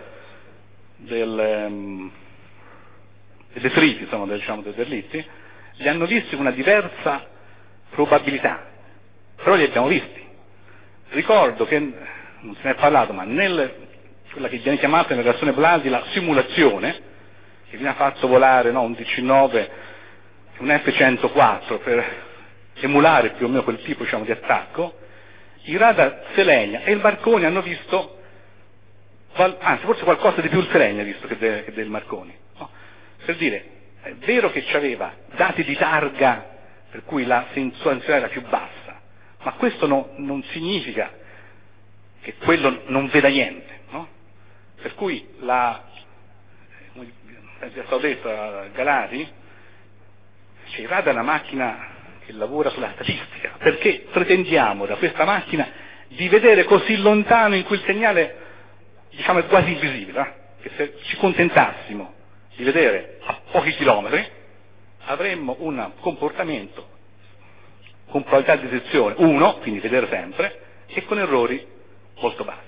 detriti, insomma, dei delitti, li hanno visti con una diversa probabilità, però li abbiamo visti. Ricordo che non se ne è parlato, ma quella che viene chiamata nella reazione Blasi la simulazione, che viene fatto volare un DC9, un F-104 per emulare più o meno quel tipo di attacco, i radar Selenia e il Marconi hanno visto, anzi forse qualcosa di più il Selenia ha visto che del Marconi, no? Per dire, è vero che c'aveva dati di targa per cui la sensualità era più bassa, ma questo non significa che quello non veda niente, no? Per cui come è stato detto a Galati, il radar è una macchina che lavora sulla statistica, perché pretendiamo da questa macchina di vedere così lontano in cui il segnale è quasi invisibile, che se ci contentassimo di vedere a pochi chilometri avremmo un comportamento con probabilità di detezione 1, quindi vedere sempre, e con errori molto bassi.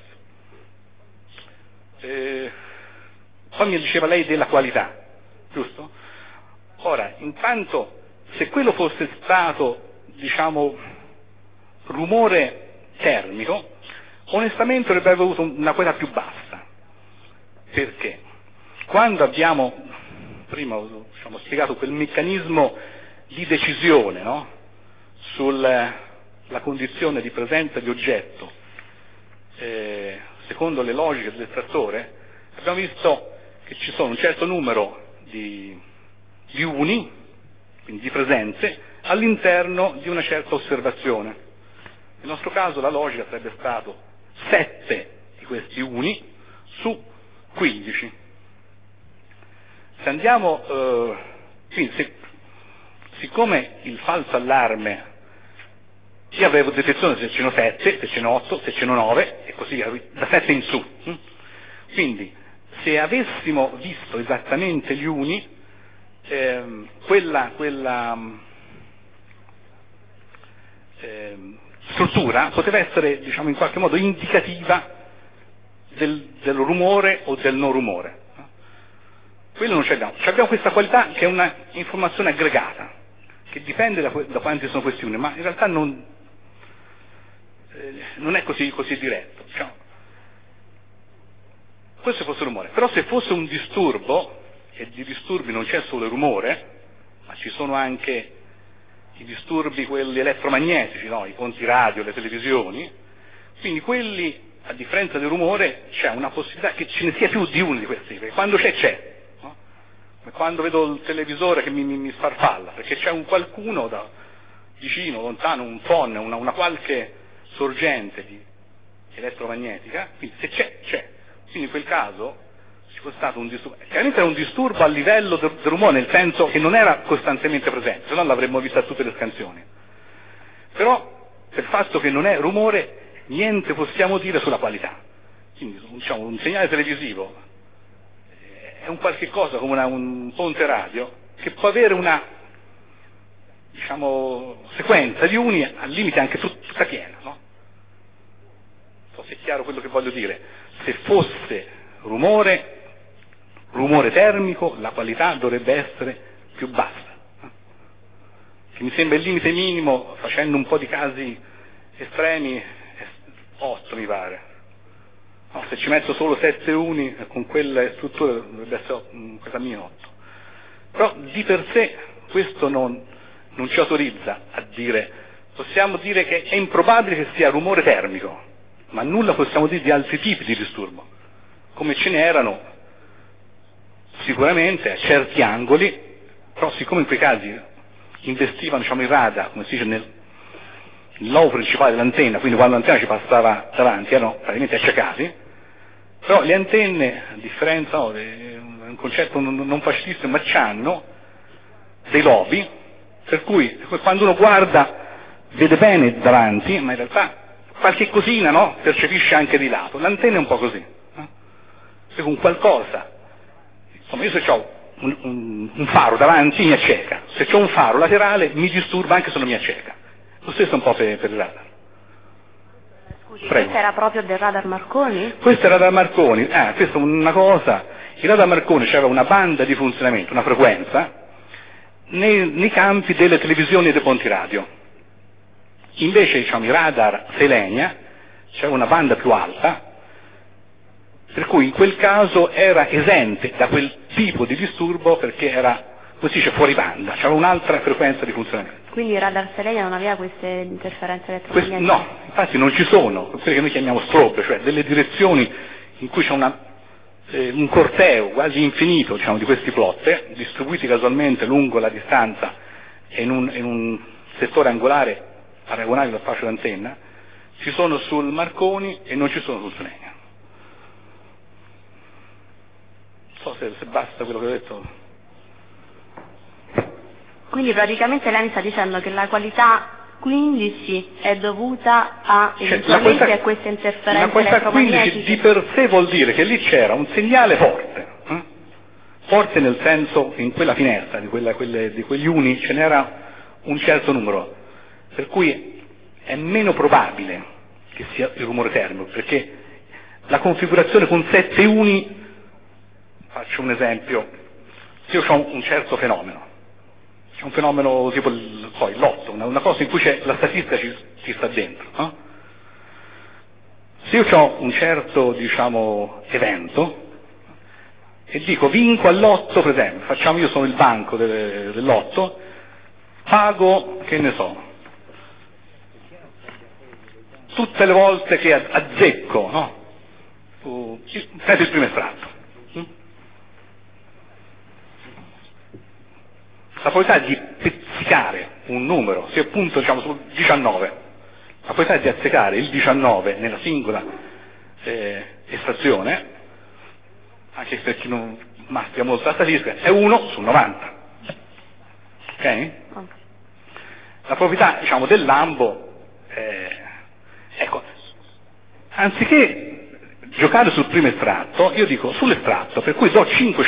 Poi mi diceva lei della qualità, giusto? Ora, intanto, se quello fosse stato, rumore termico, onestamente avrebbe avuto una qualità più bassa. Perché? Quando abbiamo, prima ho spiegato quel meccanismo di decisione, no? Sulla condizione di presenza di oggetto, secondo le logiche dell'estrattore, abbiamo visto che ci sono un certo numero di uni, quindi di presenze, all'interno di una certa osservazione. Nel nostro caso la logica sarebbe stato 7 di questi uni su 15. Se andiamo, quindi siccome il falso allarme, io avevo detezione se ce ne 7, se ce ne 8, se ce ne 9 e così via, da 7 in su. Quindi se avessimo visto esattamente gli uni, quella struttura poteva essere in qualche modo indicativa del rumore o del non rumore. Quello non ce l'abbiamo. Abbiamo questa qualità che è una informazione aggregata, che dipende da quanti sono questi uni, ma in realtà non è così diretto. Questo fosse rumore. Però se fosse un disturbo, e di disturbi non c'è solo il rumore, ma ci sono anche i disturbi, quelli elettromagnetici, no? I ponti radio, le televisioni, quindi quelli, a differenza del rumore, c'è una possibilità che ce ne sia più di uno di questi, perché quando c'è, no? Quando vedo il televisore che mi sfarfalla, perché c'è un qualcuno da vicino, lontano, un phon, una qualche sorgente elettromagnetica, quindi se c'è. Quindi in quel caso ci fosse stato un disturbo, chiaramente era un disturbo a livello del rumore, nel senso che non era costantemente presente, se no l'avremmo vista a tutte le scansioni. Però per il fatto che non è rumore, niente possiamo dire sulla qualità. Quindi un segnale televisivo è un qualche cosa come un ponte radio che può avere una sequenza di uni al limite anche tutta piena, no? Non so se è chiaro quello che voglio dire. Se fosse rumore termico, la qualità dovrebbe essere più bassa, che mi sembra il limite minimo, facendo un po' di casi estremi, 8 mi pare. No, se ci metto solo 7 uni con quella struttura dovrebbe essere questa mia 8. Però di per sé questo non ci autorizza a dire, possiamo dire che è improbabile che sia rumore termico, ma nulla possiamo dire di altri tipi di disturbo, come ce n'erano sicuramente a certi angoli, però siccome in quei casi investivano i radar, come si dice, nell'uovo principale dell'antenna, quindi quando l'antenna ci passava davanti erano praticamente accecati, Però le antenne, a differenza, è un concetto non facilissimo, ma c'hanno dei lobi, per cui quando uno guarda vede bene davanti, ma in realtà qualche cosina, no? Percepisce anche di lato. L'antenna è un po' così, se con qualcosa, insomma, io se ho un faro davanti mi acceca, se ho un faro laterale mi disturba anche se non mi acceca. Lo stesso un po' per il radar. Scusi, Prego. questo era proprio del radar Marconi? Questo è il radar Marconi, questa è una cosa, il radar Marconi c'era una banda di funzionamento, una frequenza, nei campi delle televisioni e dei ponti radio. Invece, diciamo, i radar Selenia c'era una banda più alta, per cui in quel caso era esente da quel tipo di disturbo perché era, come si dice, fuori banda, c'era un'altra frequenza di funzionamento. Quindi il radar Selenia non aveva queste interferenze elettromagnetiche? No, infatti non ci sono, quelle che noi chiamiamo strobe, cioè delle direzioni in cui c'è un corteo quasi infinito, diciamo, di questi plotter, distribuiti casualmente lungo la distanza e in un settore angolare paragonabile al fascio d'antenna, ci sono sul Marconi e non ci sono sul Selenia. Non so se basta quello che ho detto. Quindi praticamente lei mi sta dicendo che la qualità 15 è dovuta a eventualmente a queste interferenze la qualità 15 elettromagnetiche? di per sé vuol dire che lì c'era un segnale forte, forte nel senso in quella finestra di quegli uni ce n'era un certo numero, per cui è meno probabile che sia il rumore termico, perché la configurazione con 7 uni, faccio un esempio, se io ho un certo fenomeno, c'è un fenomeno tipo il lotto, una cosa in cui la statistica ci sta dentro, no? Se io ho un certo, diciamo, evento e dico vinco al lotto, per esempio, facciamo, io sono il banco del lotto, pago, che ne so, tutte le volte che azzecco, no? Prendo il primo estratto. La probabilità di pizzicare un numero, se appunto diciamo sul 19, la probabilità di azzeccare il 19 nella singola estrazione, anche per chi non mastica molto la statistica, è 1 su 90. Ok? La probabilità, diciamo, del lambo, ecco, anziché giocare sul primo estratto, io dico sull'estratto, per cui do 5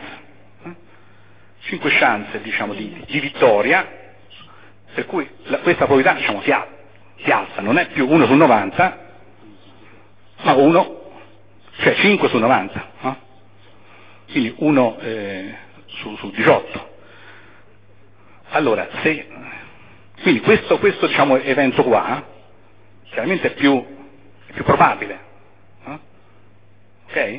chance, diciamo, di vittoria, per cui questa probabilità, diciamo, si alza, non è più 1 su 90, ma 1, cioè 5 su 90, no? Quindi 1 su 18. Allora, quindi questo diciamo, evento qua, chiaramente è più probabile, no? Ok?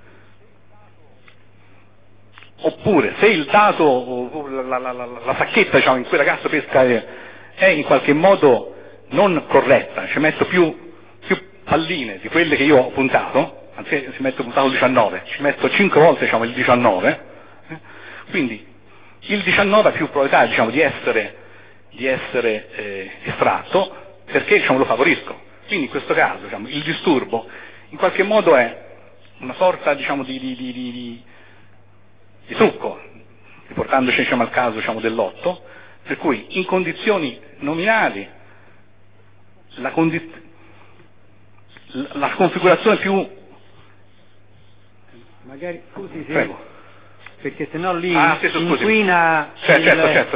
Oppure se il dato, la sacchetta, diciamo, in cui la cassa pesca è in qualche modo non corretta, ci metto più palline di quelle che io ho puntato, anzi si mette puntato il 19, ci metto 5 volte, diciamo, il 19, quindi il 19 ha più probabilità, diciamo, di essere estratto, perché, diciamo, lo favorisco. Quindi in questo caso, diciamo, il disturbo in qualche modo è una sorta, diciamo, di trucco, riportandoci, diciamo, al caso, diciamo, dell'8, per cui in condizioni nominali la configurazione più... Magari, scusi, Prego. perché sennò lì sì, inquina... Certo.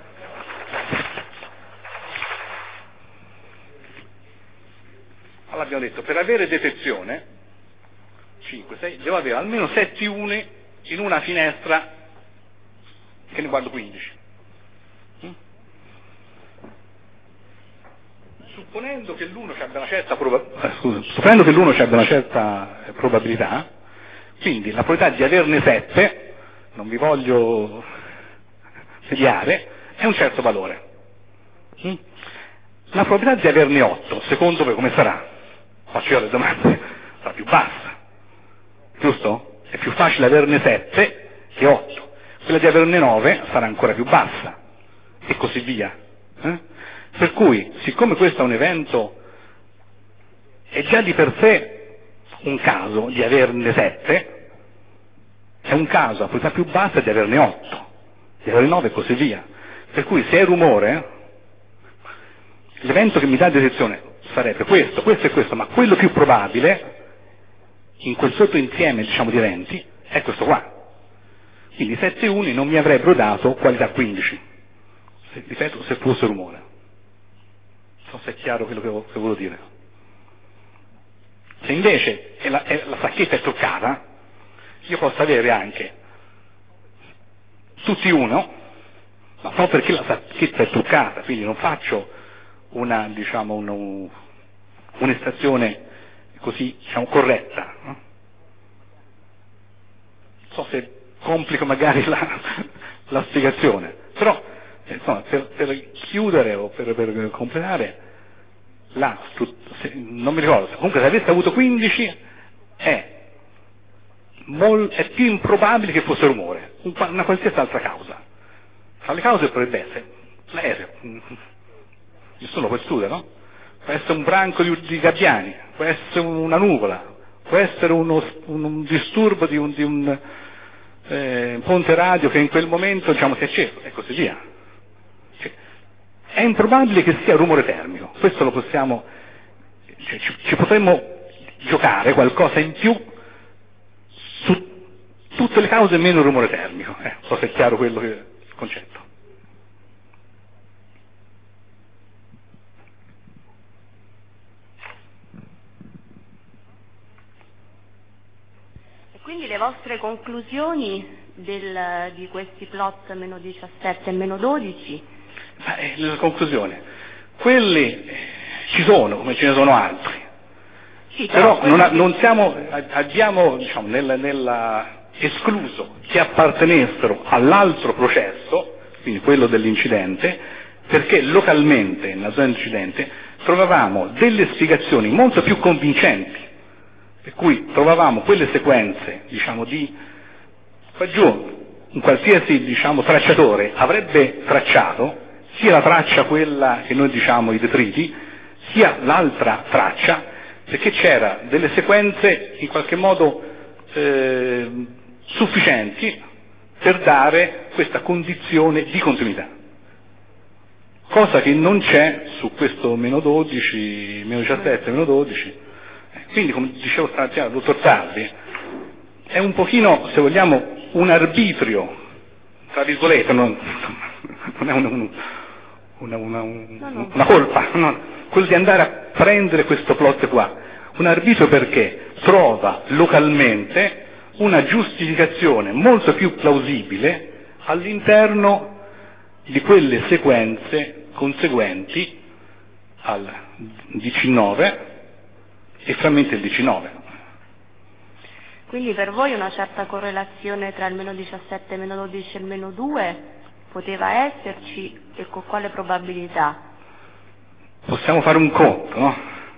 Allora abbiamo detto, per avere detezione, 5, 6, devo avere almeno 7 uni in una finestra che ne guardo 15. Supponendo che l'uno ci abbia una certa probabilità, quindi la probabilità di averne 7, non vi voglio sediare, è un certo valore. La probabilità di averne 8, secondo voi come sarà? Faccio io le domande, sarà più bassa, giusto? È più facile averne 7 che 8. Quella di averne 9 sarà ancora più bassa, e così via. Per cui, siccome questo è un evento, è già di per sé un caso di averne 7, è un caso a probabilità più bassa di averne 8, di averne 9 e così via. Per cui se è rumore, l'evento che mi dà detezione sarebbe questo, questo e questo, ma quello più probabile in quel sottoinsieme, diciamo, di eventi è questo qua. Quindi 7 uni non mi avrebbero dato qualità 15, ripeto, se fosse rumore. Non so se è chiaro quello che volevo dire. Se invece la sacchetta è truccata, io posso avere anche tutti uno, ma proprio perché la sacchetta è truccata, quindi non faccio una, diciamo, un'estrazione così, diciamo, corretta. Non so se complico magari la spiegazione, però insomma, per chiudere o per completare, non mi ricordo, comunque se avesse avuto 15 è più improbabile che fosse rumore, una qualsiasi altra causa. Tra le cause potrebbe essere l'aereo, nessuno lo può escludere, no? Può essere un branco di gabbiani, può essere una nuvola, può essere un disturbo di un ponte radio che in quel momento, diciamo, si è acceso e così via. Cioè, è improbabile che sia rumore termico, questo lo possiamo, cioè, ci potremmo giocare qualcosa in più su tutte le cause meno il rumore termico. Non so se è chiaro quello che il concetto. Quindi le vostre conclusioni di questi plot meno 17 e meno 12? La conclusione, quelli ci sono, come ce ne sono altri, Sì, però abbiamo, diciamo, escluso che appartenessero all'altro processo, quindi quello dell'incidente, perché localmente, nella zona dell'incidente, trovavamo delle spiegazioni molto più convincenti, per cui trovavamo quelle sequenze, diciamo, qua giù, un qualsiasi, diciamo, tracciatore avrebbe tracciato sia la traccia, quella che noi diciamo i detriti, sia l'altra traccia, perché c'era delle sequenze in qualche modo sufficienti per dare questa condizione di continuità, cosa che non c'è su questo meno 12, meno 17, meno 12. Quindi, come dicevo stamattina al dottor Salvi, è un pochino, se vogliamo, un arbitrio, tra virgolette, non è una colpa, no, quello di andare a prendere questo plot qua, un arbitrio perché trova localmente una giustificazione molto più plausibile all'interno di quelle sequenze conseguenti al 19 e frammenti del 19. Quindi per voi una certa correlazione tra il meno 17, il meno 12 e il meno 2 poteva esserci, e con quale probabilità? Possiamo fare un conto, no?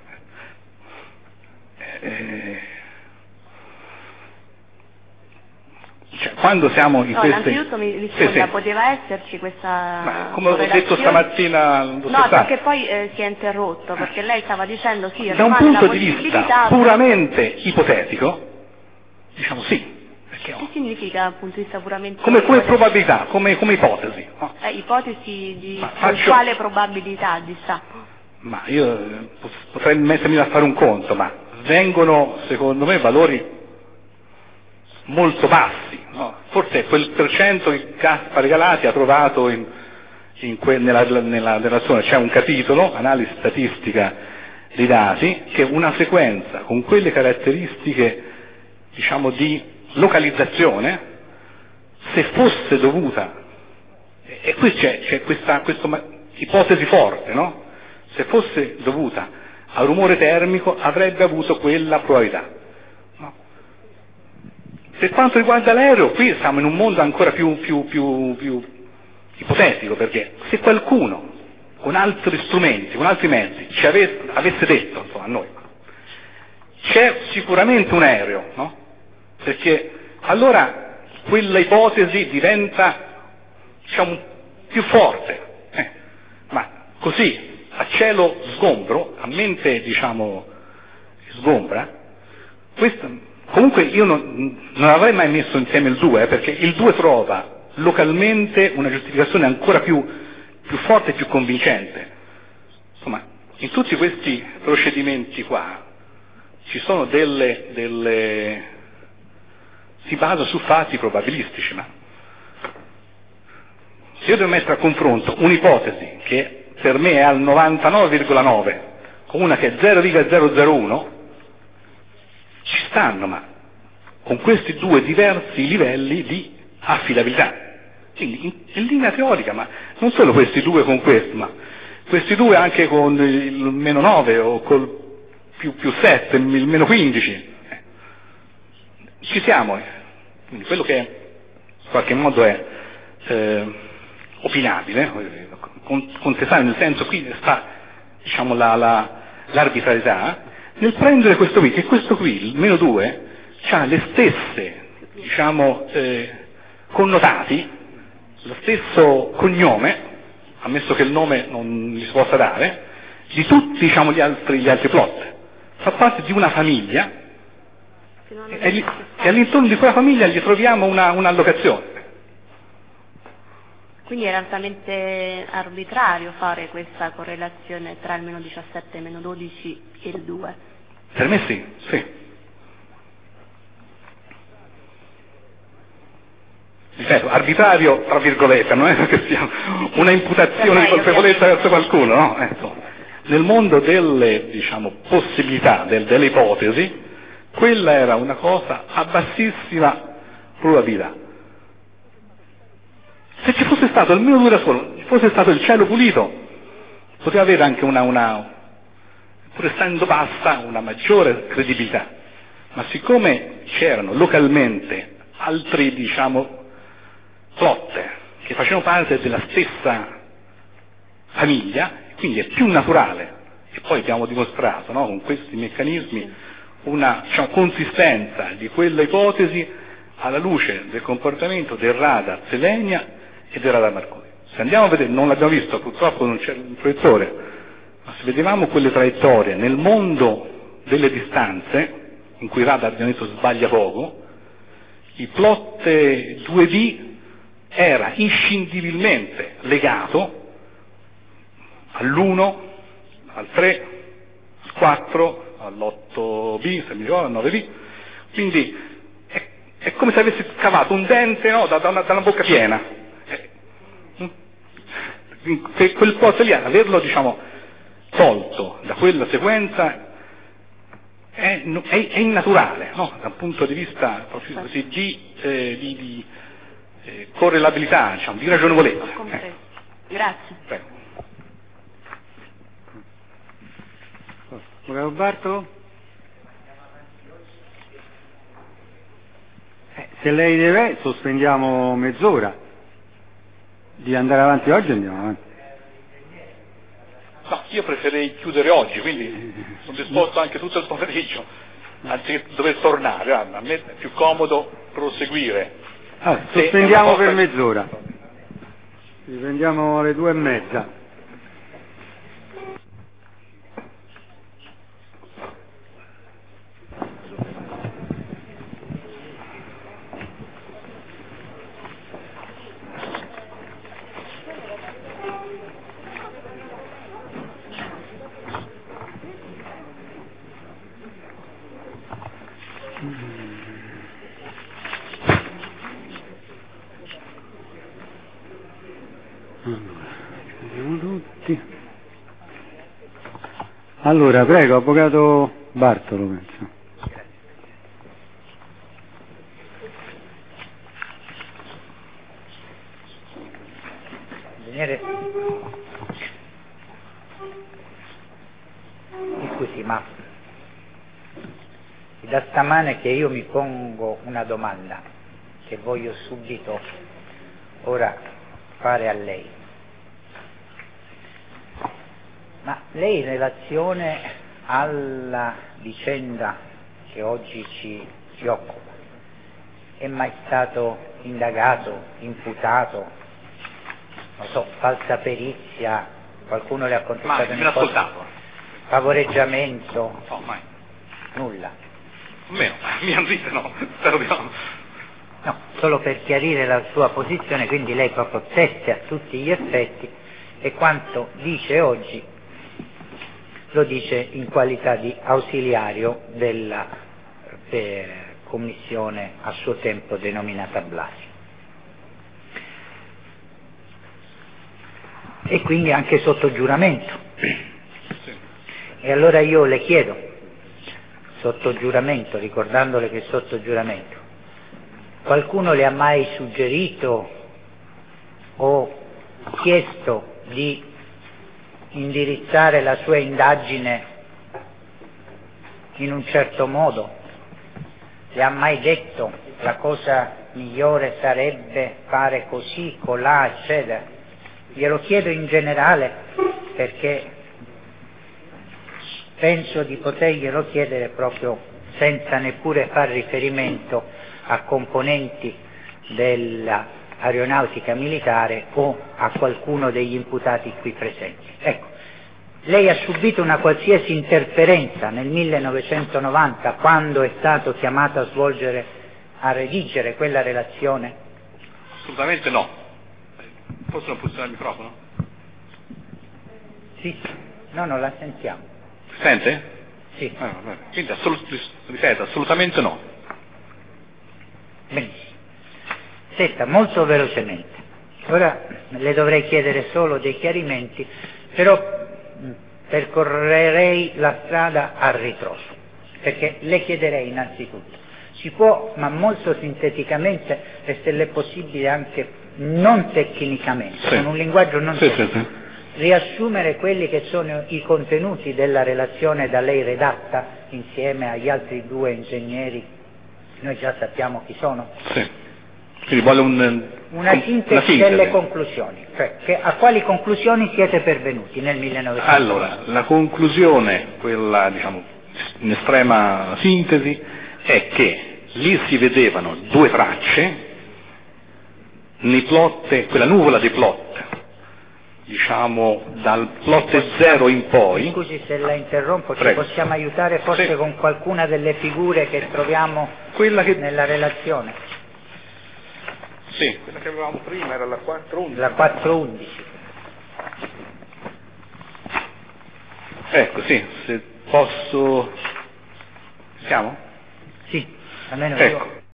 Cioè, quando siamo in queste... innanzitutto mi risponda, sì. Poteva esserci questa come ho detto stamattina... No, perché poi si è interrotto, perché lei stava dicendo sì, da un punto di possibilità vista puramente ipotetico, diciamo sì. Che significa dal punto di vista puramente come probabilità, come ipotesi, no? Ipotesi di quale probabilità di sa? Ma io potrei mettermi a fare un conto, ma vengono secondo me valori molto bassi, no? Forse quel percento che Gaspare Galati ha trovato nella relazione, c'è un capitolo, analisi statistica dei dati, che una sequenza con quelle caratteristiche, diciamo, di localizzazione, se fosse dovuta, e qui c'è questa ipotesi forte, no? Se fosse dovuta a rumore termico avrebbe avuto quella probabilità. No? Per quanto riguarda l'aereo, qui siamo in un mondo ancora più ipotetico, perché se qualcuno con altri strumenti, con altri mezzi ci avesse detto, insomma, a noi, c'è sicuramente un aereo, no? Perché allora quella ipotesi diventa, diciamo, più forte, ma così a cielo sgombro, a mente, diciamo, sgombra, Comunque io non avrei mai messo insieme il 2, perché il 2 trova localmente una giustificazione ancora più forte e più convincente. Insomma, in tutti questi procedimenti qua ci sono si basa su fatti probabilistici, ma se io devo mettere a confronto un'ipotesi che per me è al 99,9 con una che è 0,001, ci stanno, ma con questi due diversi livelli di affidabilità. Quindi in linea teorica, ma non solo questi due con questo, ma questi due anche con il meno 9 o col più 7, il meno 15. Ci siamo. Quindi quello che in qualche modo è opinabile, contestabile, nel senso qui sta, diciamo, l'arbitrarietà, nel prendere questo qui, che questo qui, il meno 2, ha le stesse, diciamo, connotati, lo stesso cognome, ammesso che il nome non gli si possa dare, di tutti, diciamo, gli altri plot. Fa parte di una famiglia e all'intorno di quella famiglia gli troviamo un'allocazione. Quindi è altamente arbitrario fare questa correlazione tra il meno 17 e il meno 12 e il 2? Per me sì, sì. Ripeto, arbitrario tra virgolette, non è che sia una imputazione di colpevolezza verso qualcuno, no? Ecco. Nel mondo delle, diciamo, possibilità, delle ipotesi, quella era una cosa a bassissima probabilità. Se ci fosse stato il meno 2 da solo, ci fosse stato il cielo pulito, poteva avere anche pur essendo bassa, una maggiore credibilità. Ma siccome c'erano localmente altri, diciamo, plot che facevano parte della stessa famiglia, quindi è più naturale, e poi abbiamo dimostrato, no, con questi meccanismi, una, diciamo, consistenza di quella ipotesi alla luce del comportamento del radar Selenia e del radar Marconi. Se andiamo a vedere, non l'abbiamo visto, purtroppo non c'è il proiettore, ma se vedevamo quelle traiettorie nel mondo delle distanze, in cui il radar, abbiamo detto, sbaglia poco, il plot 2D era inscindibilmente legato all'1, al 3, al 4, all'8B, se mi ricordo, al 9B, quindi è come se avessi cavato un dente, no, da una bocca piena. Quel plot lì, averlo, diciamo, tolto da quella sequenza è innaturale, no? Dal punto di vista così di correlabilità, diciamo, di ragionevolezza. Grazie. Prego. Roberto? Se lei deve, sospendiamo mezz'ora. Di andare avanti oggi andiamo avanti. No, io preferirei chiudere oggi, quindi sono disposto anche tutto il pomeriggio, anziché dover tornare. A me è più comodo proseguire. Sospendiamo per mezz'ora. Riprendiamo alle 2:30. Allora, prego, avvocato Bartolo, penso. Ingegnere, mi scusi, ma da stamane che io mi pongo una domanda che voglio subito ora fare a lei. Ma lei, in relazione alla vicenda che oggi ci occupa, è mai stato indagato, imputato, non so, falsa perizia, qualcuno le ha contestato Mai, ascoltato. favoreggiamento? No, mai. Nulla. Meno, mi hanno detto no, spero di no. No, solo per chiarire la sua posizione, quindi lei proprio teste a tutti gli effetti e quanto dice oggi lo dice in qualità di ausiliario della commissione a suo tempo denominata Blasi. E quindi anche sotto giuramento. E allora io le chiedo, sotto giuramento, ricordandole che sotto giuramento, qualcuno le ha mai suggerito o chiesto di indirizzare la sua indagine in un certo modo? Le ha mai detto la cosa migliore sarebbe fare così, colà, eccetera? Glielo chiedo in generale perché penso di poterglielo chiedere proprio senza neppure far riferimento a componenti dell'aeronautica militare o a qualcuno degli imputati qui presenti. Ecco, lei ha subito una qualsiasi interferenza nel 1990 quando è stato chiamato a redigere quella relazione? Assolutamente no. Posso non funzionare il microfono? Sì, no, non la sentiamo. Si sente? Sì. Quindi ripeto, assolutamente no. Benissimo. Senta, molto velocemente. Ora le dovrei chiedere solo dei chiarimenti, però percorrerei la strada a ritroso, perché le chiederei innanzitutto, si può, ma molto sinteticamente e se l'è possibile anche non tecnicamente, sì, con un linguaggio non sì, tecnico, sì. riassumere quelli che sono i contenuti della relazione da lei redatta insieme agli altri due ingegneri, noi già sappiamo chi sono. Sì. Quindi vuole una sintesi delle conclusioni, cioè a quali conclusioni siete pervenuti nel 1990? Allora, la conclusione, quella diciamo in estrema sintesi, è che lì si vedevano due tracce nei plot, quella nuvola di plot, diciamo dal plot 0 in poi. Scusi se la interrompo, Prego. ci possiamo aiutare forse Sì. con qualcuna delle figure che troviamo nella relazione? Sì, quella che avevamo prima era la 411. La 411. Ecco, sì, se posso. Siamo? Sì, almeno ecco. io.